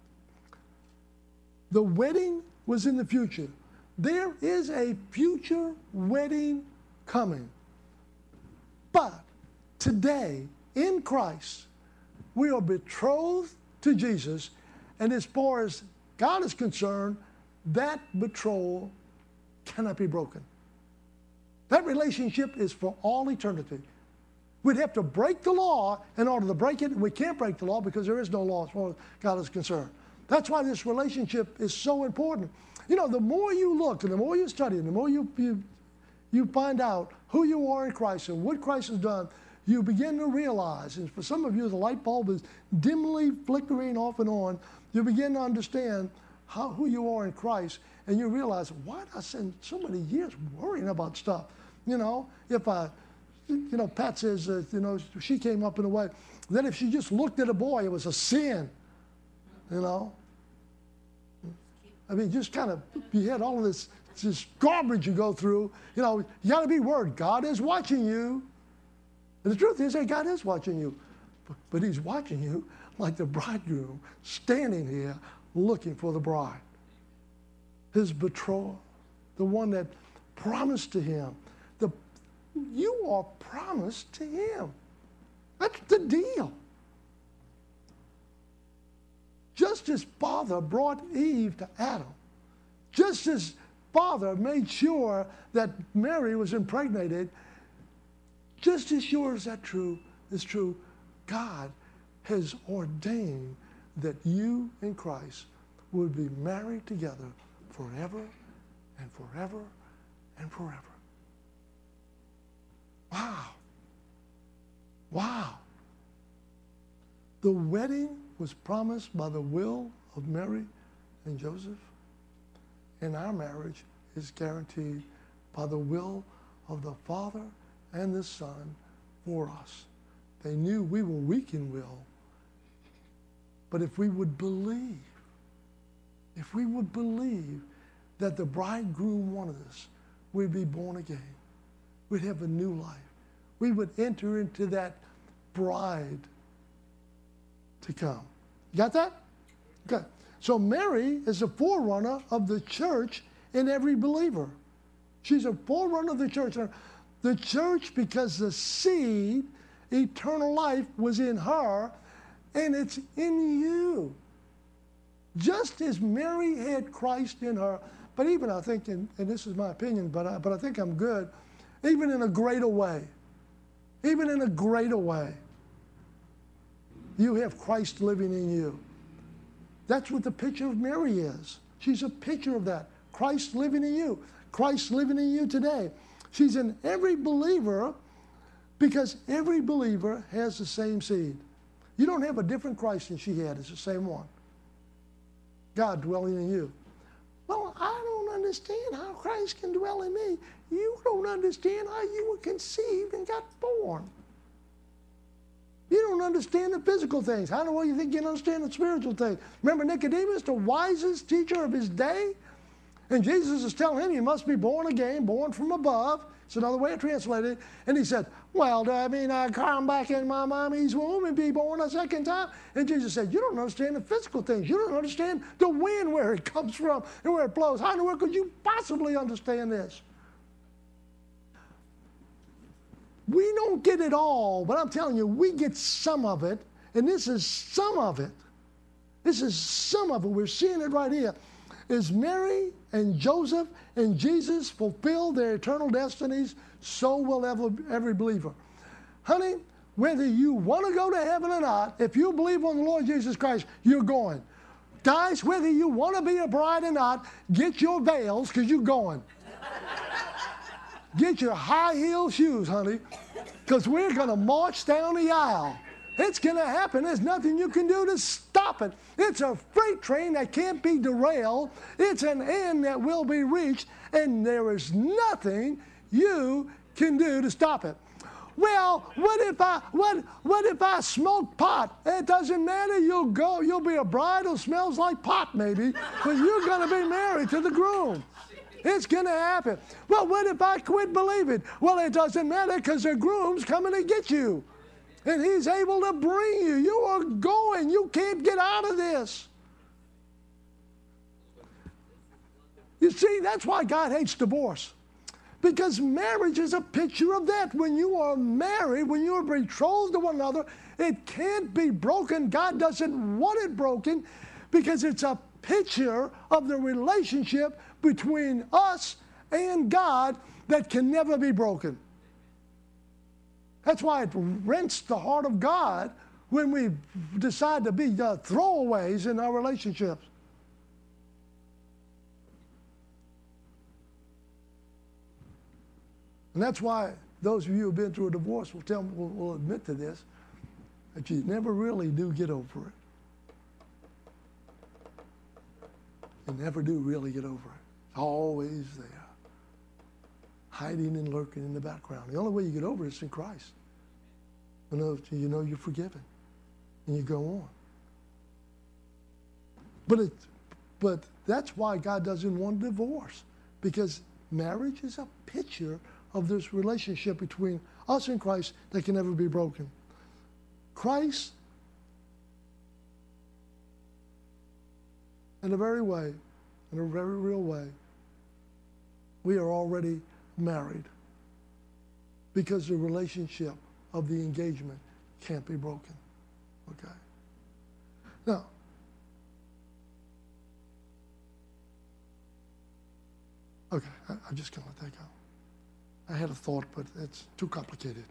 B: the wedding was in the future. There is a future wedding coming. But today, in Christ, we are betrothed to Jesus, and as far as God is concerned, that betrothal cannot be broken. That relationship is for all eternity. We'd have to break the law in order to break it, and we can't break the law because there is no law as far as God is concerned. That's why this relationship is so important. You know, the more you look and the more you study and the more you, you, you find out who you are in Christ and what Christ has done, you begin to realize, and for some of you the light bulb is dimly flickering off and on, you begin to understand how, who you are in Christ, and you realize, why did I spend so many years worrying about stuff? You know, if I, you know, Pat says, uh, you know, she came up in a way, that if she just looked at a boy, it was a sin, you know. I mean, just kind of, you had all of this, this garbage you go through. You know, you got to be worried. God is watching you. And the truth is that God is watching you. But, but he's watching you like the bridegroom standing here looking for the bride. His betrothed, the one that promised to him. The, you are promised to him. That's the deal. Just as Father brought Eve to Adam, just as Father made sure that Mary was impregnated, just as sure as that true is true, God has ordained that you and Christ would be married together forever and forever and forever. Wow. Wow. The wedding was promised by the will of Mary and Joseph, and our marriage is guaranteed by the will of the Father and the Son for us. They knew we were weak in will, but if we would believe, if we would believe that the bridegroom wanted us, we'd be born again. We'd have a new life. We would enter into that bride to come. You got that? Okay. So Mary is a forerunner of the church in every believer. She's a forerunner of the church. The church, because the seed, eternal life, was in her, and it's in you. Just as Mary had Christ in her, but even I think, and, and this is my opinion, but I, but I think I'm good, even in a greater way. Even in a greater way. You have Christ living in you. That's what the picture of Mary is. She's a picture of that. Christ living in you. Christ living in you today. She's in every believer because every believer has the same seed. You don't have a different Christ than she had. It's the same one. God dwelling in you. Well, I don't understand how Christ can dwell in me. You don't understand how you were conceived and got born. You don't understand the physical things. How do you think you understand the spiritual things? Remember Nicodemus, the wisest teacher of his day? And Jesus is telling him, you must be born again, born from above. It's another way to translate it. And he said, well, do I mean I come back in my mommy's womb and be born a second time? And Jesus said, you don't understand the physical things. You don't understand the wind, where it comes from and where it blows. How in the world could you possibly understand this? We don't get it all, but I'm telling you, we get some of it, and this is some of it. This is some of it. We're seeing it right here. As Mary and Joseph and Jesus fulfill their eternal destinies, so will every, every believer. Honey, whether you want to go to heaven or not, if you believe on the Lord Jesus Christ, you're going. Guys, whether you want to be a bride or not, get your veils because you're going. Get your high heel shoes, honey, because we're going to march down the aisle. It's going to happen. There's nothing you can do to stop it. It's a freight train that can't be derailed. It's an end that will be reached, and there is nothing you can do to stop it. Well, what if I what what if I smoke pot? It doesn't matter. You'll go. You'll be a bride who smells like pot, maybe, but you're going to be married to the groom. It's going to happen. Well, what if I quit believing? Well, it doesn't matter because the groom's coming to get you. And he's able to bring you. You are going. You can't get out of this. You see, that's why God hates divorce. Because marriage is a picture of that. When you are married, when you are betrothed to one another, it can't be broken. God doesn't want it broken because it's a picture of the relationship between us and God that can never be broken. That's why it rents the heart of God when we decide to be uh, throwaways in our relationships. And that's why those of you who have been through a divorce will tell will, will admit to this, that you never really do get over it. You never do really get over it. It's always there, hiding and lurking in the background. The only way you get over it is in Christ. You know, you know you're forgiven, and you go on. But it, but that's why God doesn't want divorce, because marriage is a picture of this relationship between us and Christ that can never be broken. Christ, in a very way, in a very real way, we are already married because the relationship of the engagement can't be broken. Okay? Now, okay, I, I'm just going to let that go. I had a thought, but it's too complicated.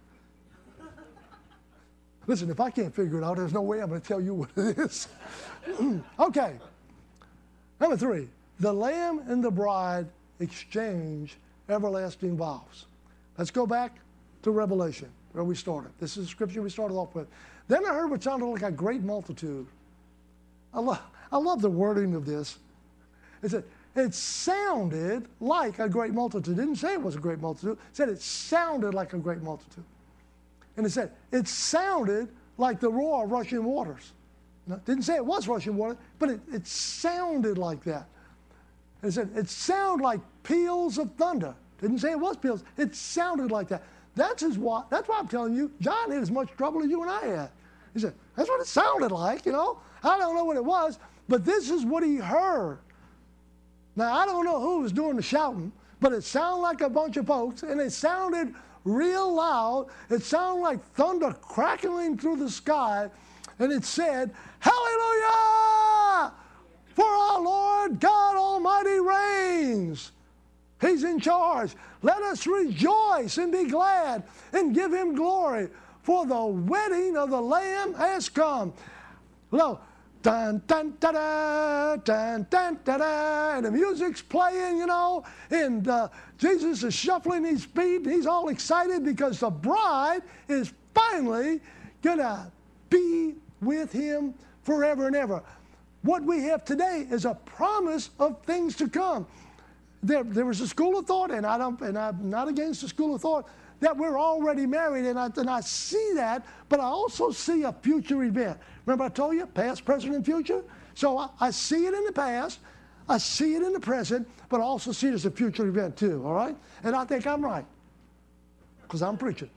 B: Listen, if I can't figure it out, there's no way I'm going to tell you what it is. Okay. Number three, the Lamb and the bride exchange everlasting vows. Let's go back to Revelation, where we started. This is the scripture we started off with. Then I heard what sounded like a great multitude. I, lo- I love the wording of this. It said, it sounded like a great multitude. It didn't say it was a great multitude. It said it sounded like a great multitude. And it said it sounded like the roar of rushing waters. No, it didn't say it was rushing water, but it, it sounded like that. And it said it sounded like peals of thunder. Didn't say it was pills. It sounded like that. That's his why. That's why I'm telling you, John had as much trouble as you and I had. He said, that's what it sounded like, you know. I don't know what it was, but this is what he heard. Now, I don't know who was doing the shouting, but it sounded like a bunch of folks, and it sounded real loud. It sounded like thunder crackling through the sky, and it said, hallelujah! For our Lord God Almighty reigns. He's in charge. Let us rejoice and be glad and give him glory, for the wedding of the Lamb has come. Lo, dun, dun, da, da, dun, dun, da, da, and the music's playing, you know, and uh, Jesus is shuffling his feet. He's all excited because the bride is finally going to be with him forever and ever. What we have today is a promise of things to come. There, there was a school of thought, and, I don't, and I'm not against the school of thought, that we're already married, and I, and I see that, but I also see a future event. Remember I told you, past, present, and future? So I, I see it in the past, I see it in the present, but I also see it as a future event too, all right? And I think I'm right, because I'm preaching.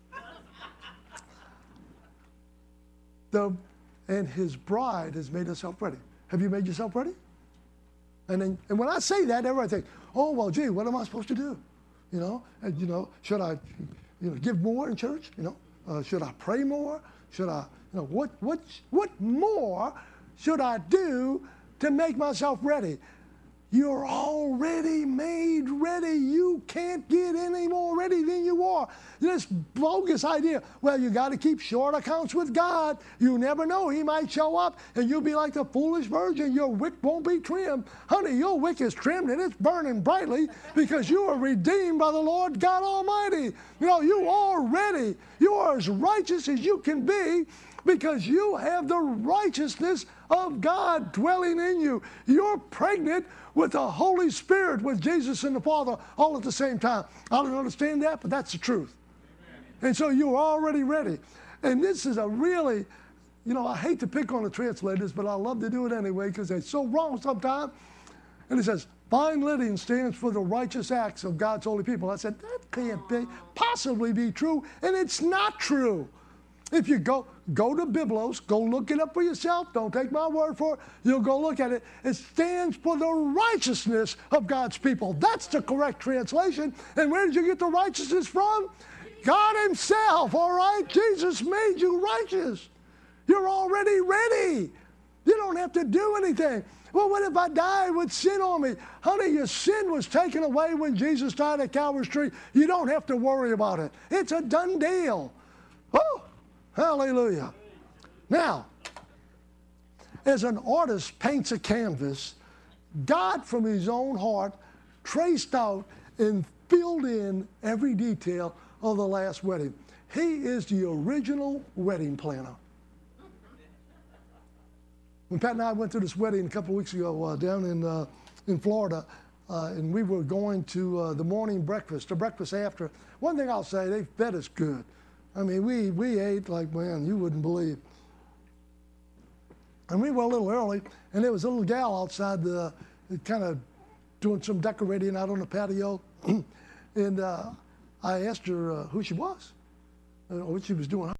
B: The, and his bride has made herself ready. Have you made yourself ready? And then, and when I say that, everybody thinks, oh, well, gee, what am I supposed to do? You know, and, you know, should I, you know, give more in church? You know, uh, should I pray more? Should I, you know, what, what, what more should I do to make myself ready? You're already made ready. You can't get any more ready than you are. This bogus idea, well, you got to keep short accounts with God. You never know. He might show up and you'll be like the foolish virgin. Your wick won't be trimmed. Honey, your wick is trimmed and it's burning brightly because you are redeemed by the Lord God Almighty. You know, you are ready. You are as righteous as you can be because you have the righteousness of God dwelling in you. You're pregnant with the Holy Spirit, with Jesus and the Father all at the same time. I don't understand that, but that's the truth. Amen. And so you're already ready. And this is a really, you know, I hate to pick on the translators, but I love to do it anyway because they're so wrong sometimes. And it says, fine living stands for the righteous acts of God's holy people. I said, that can't be, possibly be true, and it's not true. If you go go to Biblos, go look it up for yourself. Don't take my word for it. You'll go look at it. It stands for the righteousness of God's people. That's the correct translation. And where did you get the righteousness from? God himself, all right? Jesus made you righteous. You're already ready. You don't have to do anything. Well, what if I die with sin on me? Honey, your sin was taken away when Jesus died at Calvary's tree. You don't have to worry about it. It's a done deal. Oh! Hallelujah. Now, as an artist paints a canvas, God from his own heart traced out and filled in every detail of the last wedding. He is the original wedding planner. When Pat and I went to this wedding a couple of weeks ago uh, down in, uh, in Florida, uh, and we were going to uh, the morning breakfast, the breakfast after, one thing I'll say, they fed us good. I mean, we, we ate like, man, you wouldn't believe. And we were a little early, and there was a little gal outside the, kind of doing some decorating out on the patio. And uh, I asked her uh, who she was, uh, or what she was doing.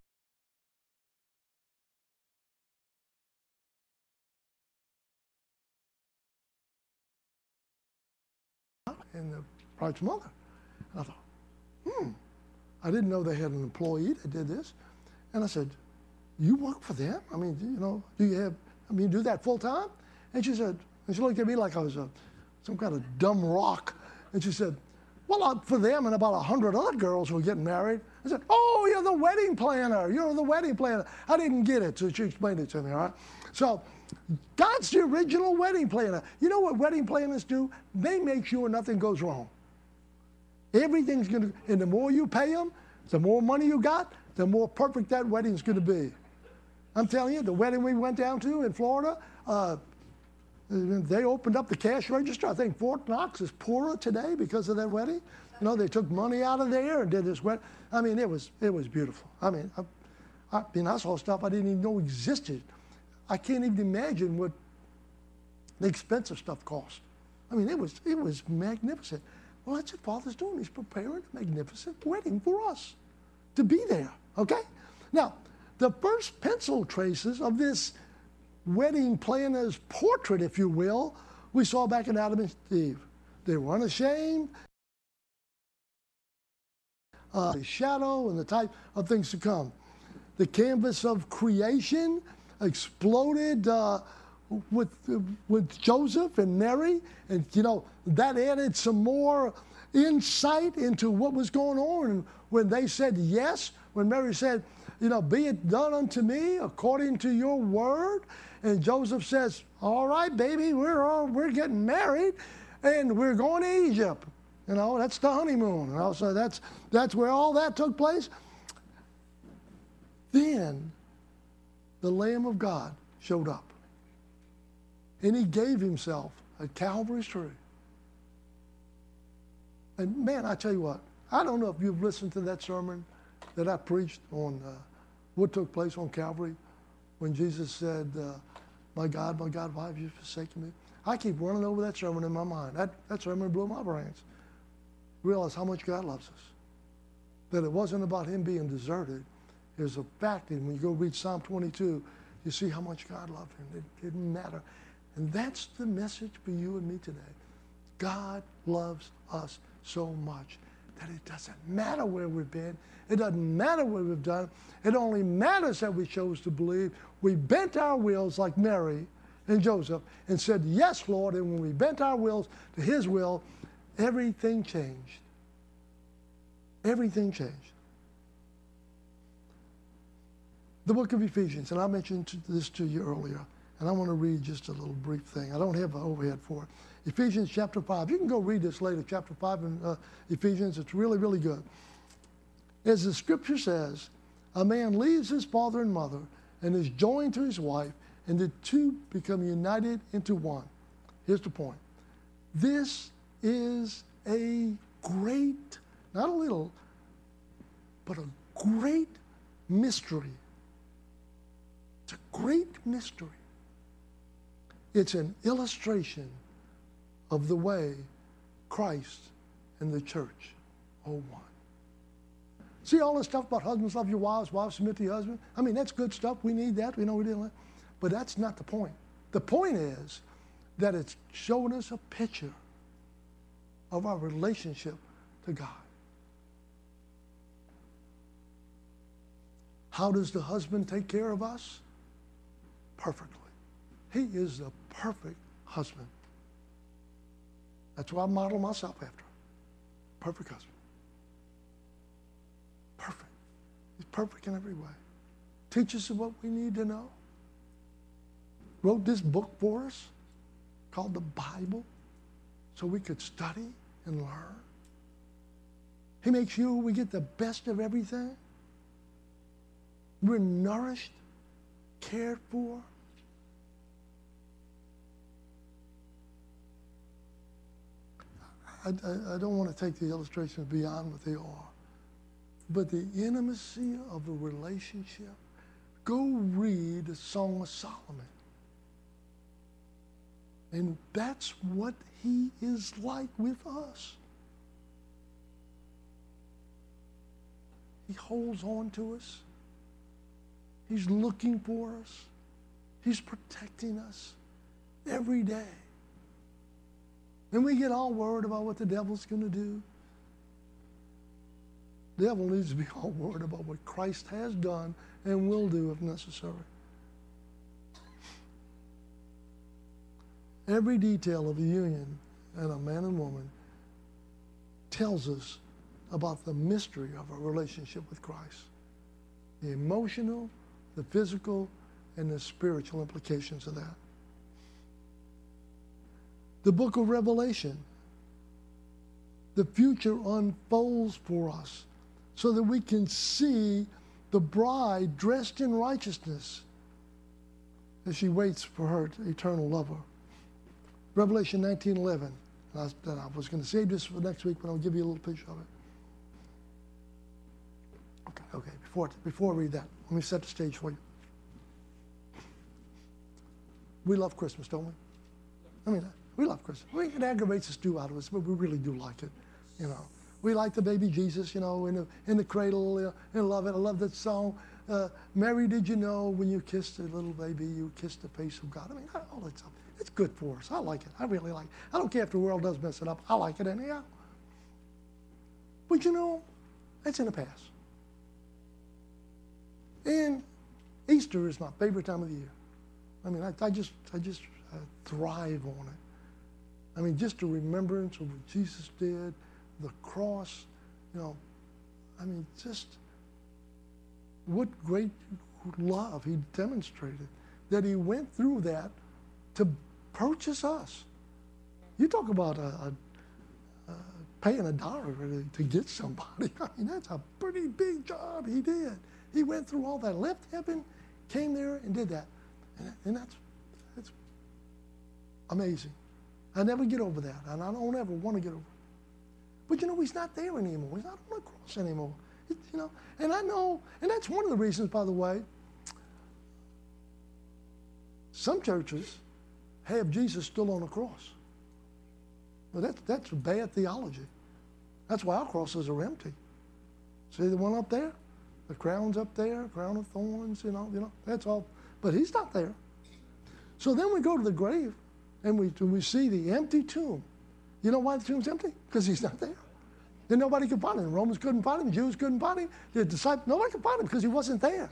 B: And the bride's mother. And I thought, hmm. I didn't know they had an employee that did this. And I said, you work for them? I mean, you know, do you have, I mean, do that full time? And she said, and she looked at me like I was a, some kind of dumb rock. And she said, well, uh, for them and about a hundred other girls who are getting married. I said, oh, you're the wedding planner. You're the wedding planner. I didn't get it, so she explained it to me, all right? So God's the original wedding planner. You know what wedding planners do? They make sure nothing goes wrong. Everything's going to, and the more you pay them, the more money you got, the more perfect that wedding's going to be. I'm telling you, the wedding we went down to in Florida, uh, they opened up the cash register. I think Fort Knox is poorer today because of that wedding. You know, they took money out of there and did this wedding. I mean, it was it was beautiful. I mean, I, I mean, I saw stuff I didn't even know existed. I can't even imagine what the expensive stuff cost. I mean, it was it was magnificent. Well, that's what Father's doing. He's preparing a magnificent wedding for us to be there, okay? Now, the first pencil traces of this wedding planner's portrait, if you will, we saw back in Adam and Eve. They were unashamed. Uh, the shadow and the type of things to come. The canvas of creation exploded uh, with with Joseph and Mary, and you know that added some more insight into what was going on. And when they said yes, when Mary said, you know, be it done unto me according to your word, and Joseph says, all right, baby, we're all, we're getting married, and we're going to Egypt. You know, that's the honeymoon. You know, so that's that's where all that took place. Then the Lamb of God showed up. And he gave himself at Calvary's tree. And man, I tell you what, I don't know if you've listened to that sermon that I preached on uh, what took place on Calvary when Jesus said, uh, my God, my God, why have you forsaken me? I keep running over that sermon in my mind. That, that sermon blew my brains. Realize how much God loves us. That it wasn't about him being deserted. It was a fact. And when you go read Psalm twenty-two, you see how much God loved him. It didn't matter. And that's the message for you and me today. God loves us so much that it doesn't matter where we've been. It doesn't matter what we've done. It only matters that we chose to believe. We bent our wills like Mary and Joseph and said, yes, Lord. And when we bent our wills to his will, everything changed. Everything changed. The book of Ephesians, and I mentioned this to you earlier, and I want to read just a little brief thing. I don't have an overhead for it. Ephesians chapter five. You can go read this later, chapter five in uh, Ephesians. It's really, really good. As the scripture says, a man leaves his father and mother and is joined to his wife, and the two become united into one. Here's the point. This is a great, not a little, but a great mystery. It's a great mystery. It's an illustration of the way Christ and the church are one. See all this stuff about husbands love your wives, wives submit to your husband? I mean, that's good stuff. We need that. We know we didn't. But that's not the point. The point is that it's showing us a picture of our relationship to God. How does the husband take care of us? Perfectly. He is the perfect husband. That's what I model myself after. Perfect husband. Perfect. He's perfect in every way. Teaches us what we need to know. Wrote this book for us called the Bible so we could study and learn. He makes sure we get the best of everything. We're nourished, cared for. I, I, I don't want to take the illustrations beyond what they are. But the intimacy of a relationship, go read the Song of Solomon. And that's what he is like with us. He holds on to us. He's looking for us. He's protecting us every day. And we get all worried about what the devil's going to do. The devil needs to be all worried about what Christ has done and will do if necessary. Every detail of a union and a man and woman tells us about the mystery of our relationship with Christ. The emotional, the physical, and the spiritual implications of that. The book of Revelation, the future unfolds for us so that we can see the bride dressed in righteousness as she waits for her eternal lover. Revelation nineteen eleven. I was, I was going to save this for next week, but I'll give you a little picture of it. Okay, okay. Before, before I read that, let me set the stage for you. We love Christmas, don't we? I mean, we love Christmas. I mean, it aggravates the stew out of us, but we really do like it. you know. We like the baby Jesus, you know, in the, in the cradle, you know, and love it. I love that song. Uh, Mary, did you know when you kissed a little baby, you kissed the face of God? I mean, all that stuff. It's good for us. I like it. I really like it. I don't care if the world does mess it up. I like it anyhow. But you know, that's in the past. And Easter is my favorite time of the year. I mean, I, I just, I just uh, thrive on it. I mean, just the remembrance of what Jesus did, the cross, you know, I mean, just what great love he demonstrated, that he went through that to purchase us. You talk about a, a, a paying a dollar to, to get somebody. I mean, that's a pretty big job he did. He went through all that, left heaven, came there and did that. And, and that's, that's amazing. I never get over that, and I don't ever want to get over it. But you know, he's not there anymore. He's not on the cross anymore. It, you know, and I know, and that's one of the reasons, by the way, some churches have Jesus still on the cross. Well, that's, that's bad theology. That's why our crosses are empty. See the one up there? The crown's up there, crown of thorns, you know, you know, that's all. But he's not there. So then we go to the grave, and we, we see the empty tomb. You know why the tomb's empty? Because he's not there. Then nobody could find him. The Romans couldn't find him. The Jews couldn't find him. The disciples, nobody could find him because he wasn't there.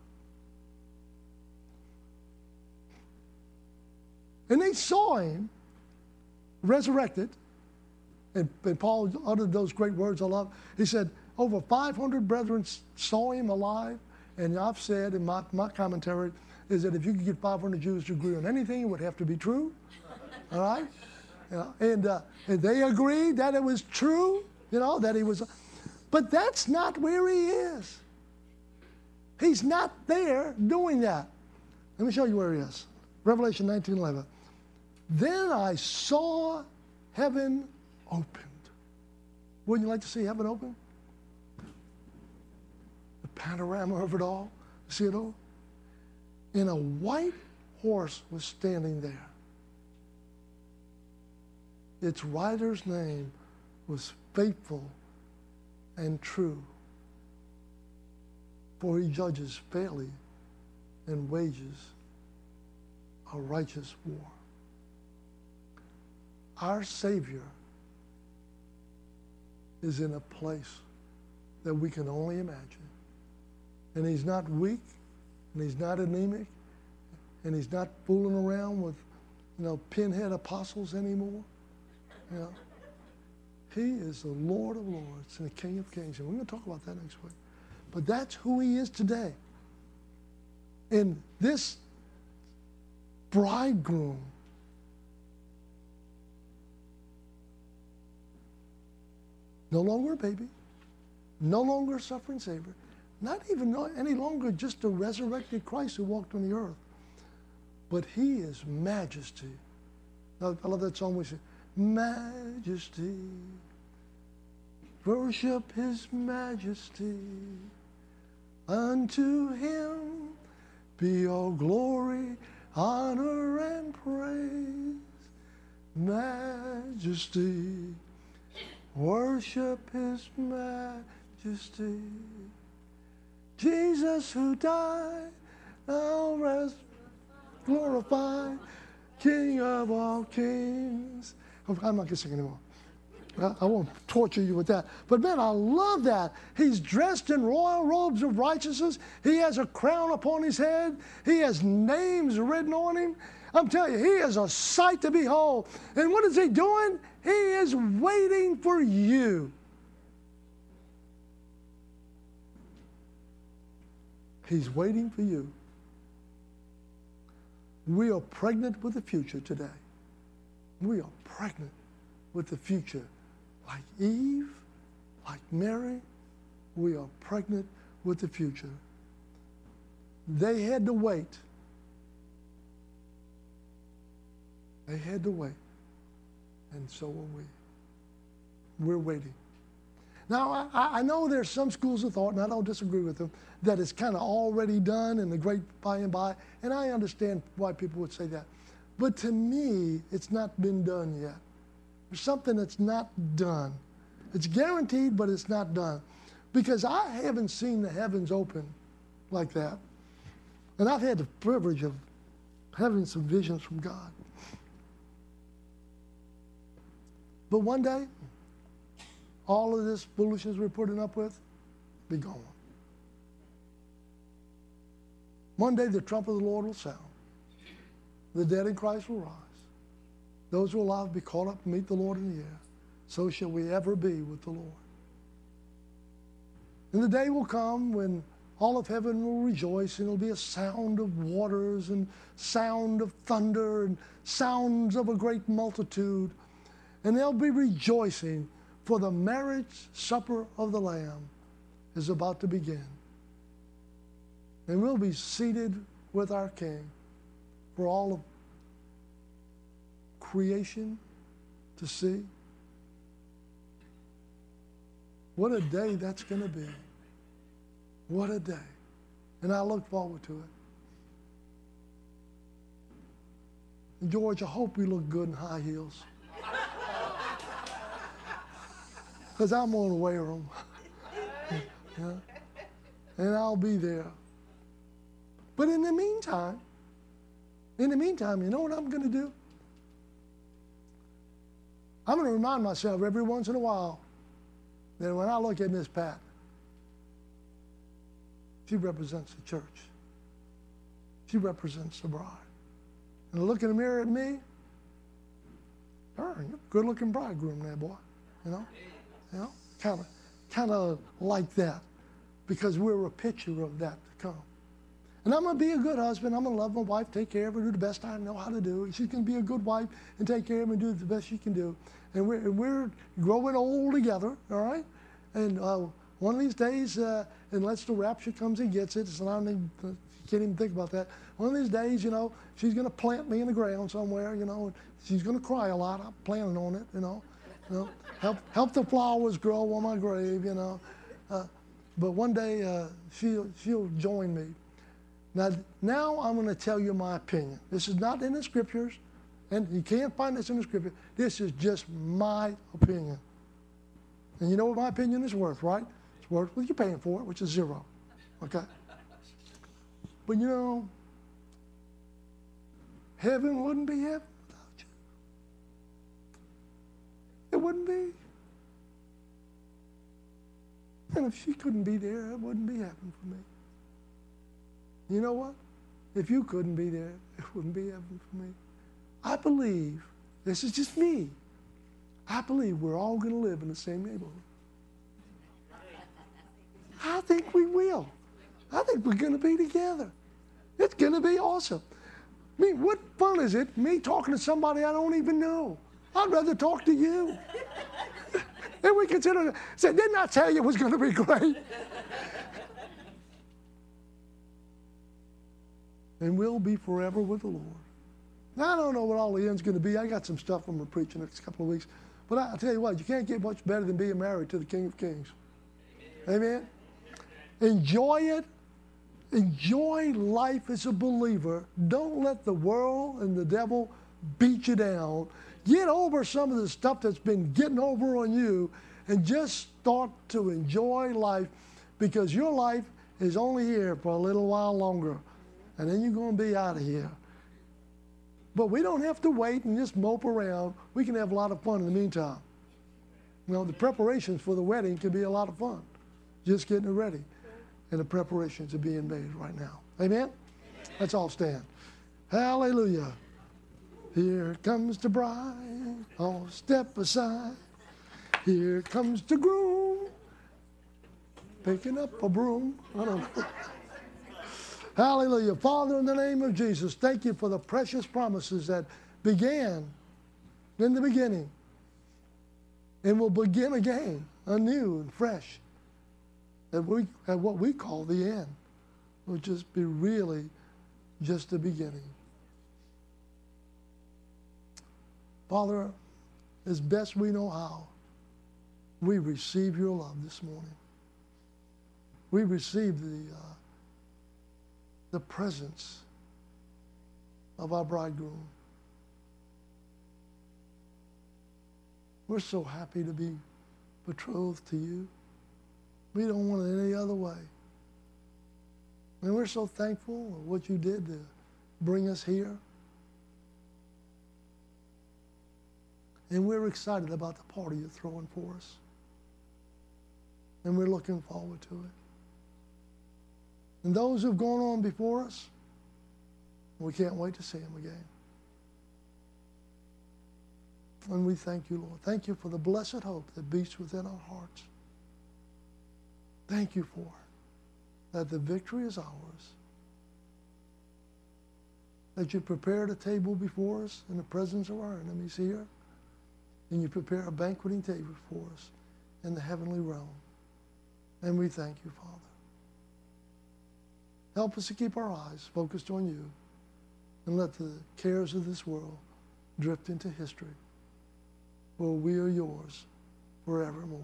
B: And they saw him resurrected. And, and Paul uttered those great words I love. He said, over five hundred brethren saw him alive. And I've said in my, my commentary is that if you could get five hundred Jews to agree on anything, it would have to be true. All right? You know, and, uh, and they agreed that it was true, you know, that he was. But that's not where he is. He's not there doing that. Let me show you where he is. Revelation nineteen eleven. Then I saw heaven opened. Wouldn't you like to see heaven open? The panorama of it all. See it all? And a white horse was standing there. Its rider's name was Faithful and True, for he judges fairly and wages a righteous war. Our Savior is in a place that we can only imagine. And he's not weak, and he's not anemic, and he's not fooling around with, you know, pinhead apostles anymore. You know, he is the Lord of Lords and the King of Kings. And we're going to talk about that next week. But that's who he is today. And this bridegroom no longer a baby, no longer a suffering Savior, not even any longer just a resurrected Christ who walked on the earth, but he is majesty. I love that song we sing. Majesty, worship his majesty. Unto him be all glory, honor, and praise. Majesty, worship his majesty. Jesus who died, now rest glorified, King of all kings. I'm not going to sing anymore. I won't torture you with that. But man, I love that. He's dressed in royal robes of righteousness. He has a crown upon his head. He has names written on him. I'm telling you, he is a sight to behold. And what is he doing? He is waiting for you. He's waiting for you. We are pregnant with the future today. We are pregnant with the future. Like Eve, like Mary, we are pregnant with the future. They had to wait. They had to wait. And so are we. We're waiting. Now, I, I know there's some schools of thought, and I don't disagree with them, that it's kind of already done in the great by and by, and I understand why people would say that. But to me, it's not been done yet. There's something that's not done. It's guaranteed, but it's not done. Because I haven't seen the heavens open like that. And I've had the privilege of having some visions from God. But one day, all of this foolishness we're putting up with, be gone. One day the trumpet of the Lord will sound. The dead in Christ will rise. Those who are alive will be caught up and meet the Lord in the air. So shall we ever be with the Lord. And the day will come when all of heaven will rejoice, and it'll be a sound of waters and sound of thunder and sounds of a great multitude. And they'll be rejoicing, for the marriage supper of the Lamb is about to begin. And we'll be seated with our King for all of creation to see. What a day that's going to be. What a day. And I look forward to it. And George, I hope we look good in high heels. Because I'm going to wear them. Yeah. And I'll be there. But in the meantime, in the meantime, you know what I'm going to do? I'm going to remind myself every once in a while that when I look at Miss Pat, she represents the church. She represents the bride. And I look in the mirror at me, darn, you're a good-looking bridegroom there, boy. You know? You know? Kind of, kind of like that. Because we're a picture of that to come. And I'm going to be a good husband. I'm going to love my wife, take care of her, do the best I know how to do. She's going to be a good wife and take care of her and do the best she can do. And we're, and we're growing old together, all right? And uh, one of these days, uh, unless the rapture comes and gets it, so I don't even, can't even think about that. One of these days, you know, she's going to plant me in the ground somewhere, you know, and she's going to cry a lot. I'm planning on it, you know. You know, help, help the flowers grow on my grave, you know. Uh, but one day, uh, she'll, she'll join me. Now, now I'm going to tell you my opinion. This is not in the scriptures, and you can't find this in the scripture. This is just my opinion. And you know what my opinion is worth, right? It's worth what you're paying for it, which is zero. Okay? But you know, heaven wouldn't be heaven without you. It wouldn't be. And if she couldn't be there, it wouldn't be heaven for me. You know what? If you couldn't be there, it wouldn't be heaven for me. I believe, this is just me, I believe we're all going to live in the same neighborhood. I think we will. I think we're going to be together. It's going to be awesome. I mean, what fun is it, me talking to somebody I don't even know? I'd rather talk to you. And we consider, say, didn't I tell you it was going to be great? And we'll be forever with the Lord. Now, I don't know what all the end's going to be. I got some stuff I'm going to preach in the next couple of weeks. But I, I tell you what, you can't get much better than being married to the King of Kings. Amen? Enjoy it. Enjoy life as a believer. Don't let the world and the devil beat you down. Get over some of the stuff that's been getting over on you and just start to enjoy life, because your life is only here for a little while longer. And then you're going to be out of here. But we don't have to wait and just mope around. We can have a lot of fun in the meantime. You know, the preparations for the wedding can be a lot of fun. Just getting it ready. And the preparations are being made right now. Amen? Let's all stand. Hallelujah. Here comes the bride. Oh, step aside. Here comes the groom. Picking up a broom. I don't know. Hallelujah. Father, in the name of Jesus, thank you for the precious promises that began in the beginning and will begin again, anew and fresh, at, we, at what we call the end, will just be really just the beginning. Father, as best we know how, we receive your love this morning. We receive the uh, the presence of our bridegroom. We're so happy to be betrothed to you. We don't want it any other way. And we're so thankful for what you did to bring us here. And we're excited about the party you're throwing for us. And we're looking forward to it. And those who've gone on before us, we can't wait to see them again. And we thank you, Lord. Thank you for the blessed hope that beats within our hearts. Thank you for it, that the victory is ours. That you prepared a table before us in the presence of our enemies here. And you prepare a banqueting table for us in the heavenly realm. And we thank you, Father. Help us to keep our eyes focused on you and let the cares of this world drift into history, for we are yours forevermore.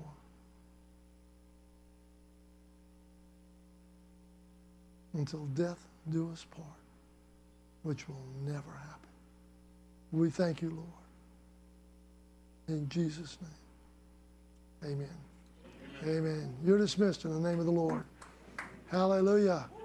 B: Until death do us part, which will never happen. We thank you, Lord. In Jesus' name, amen. Amen. Amen. You're dismissed in the name of the Lord. Hallelujah.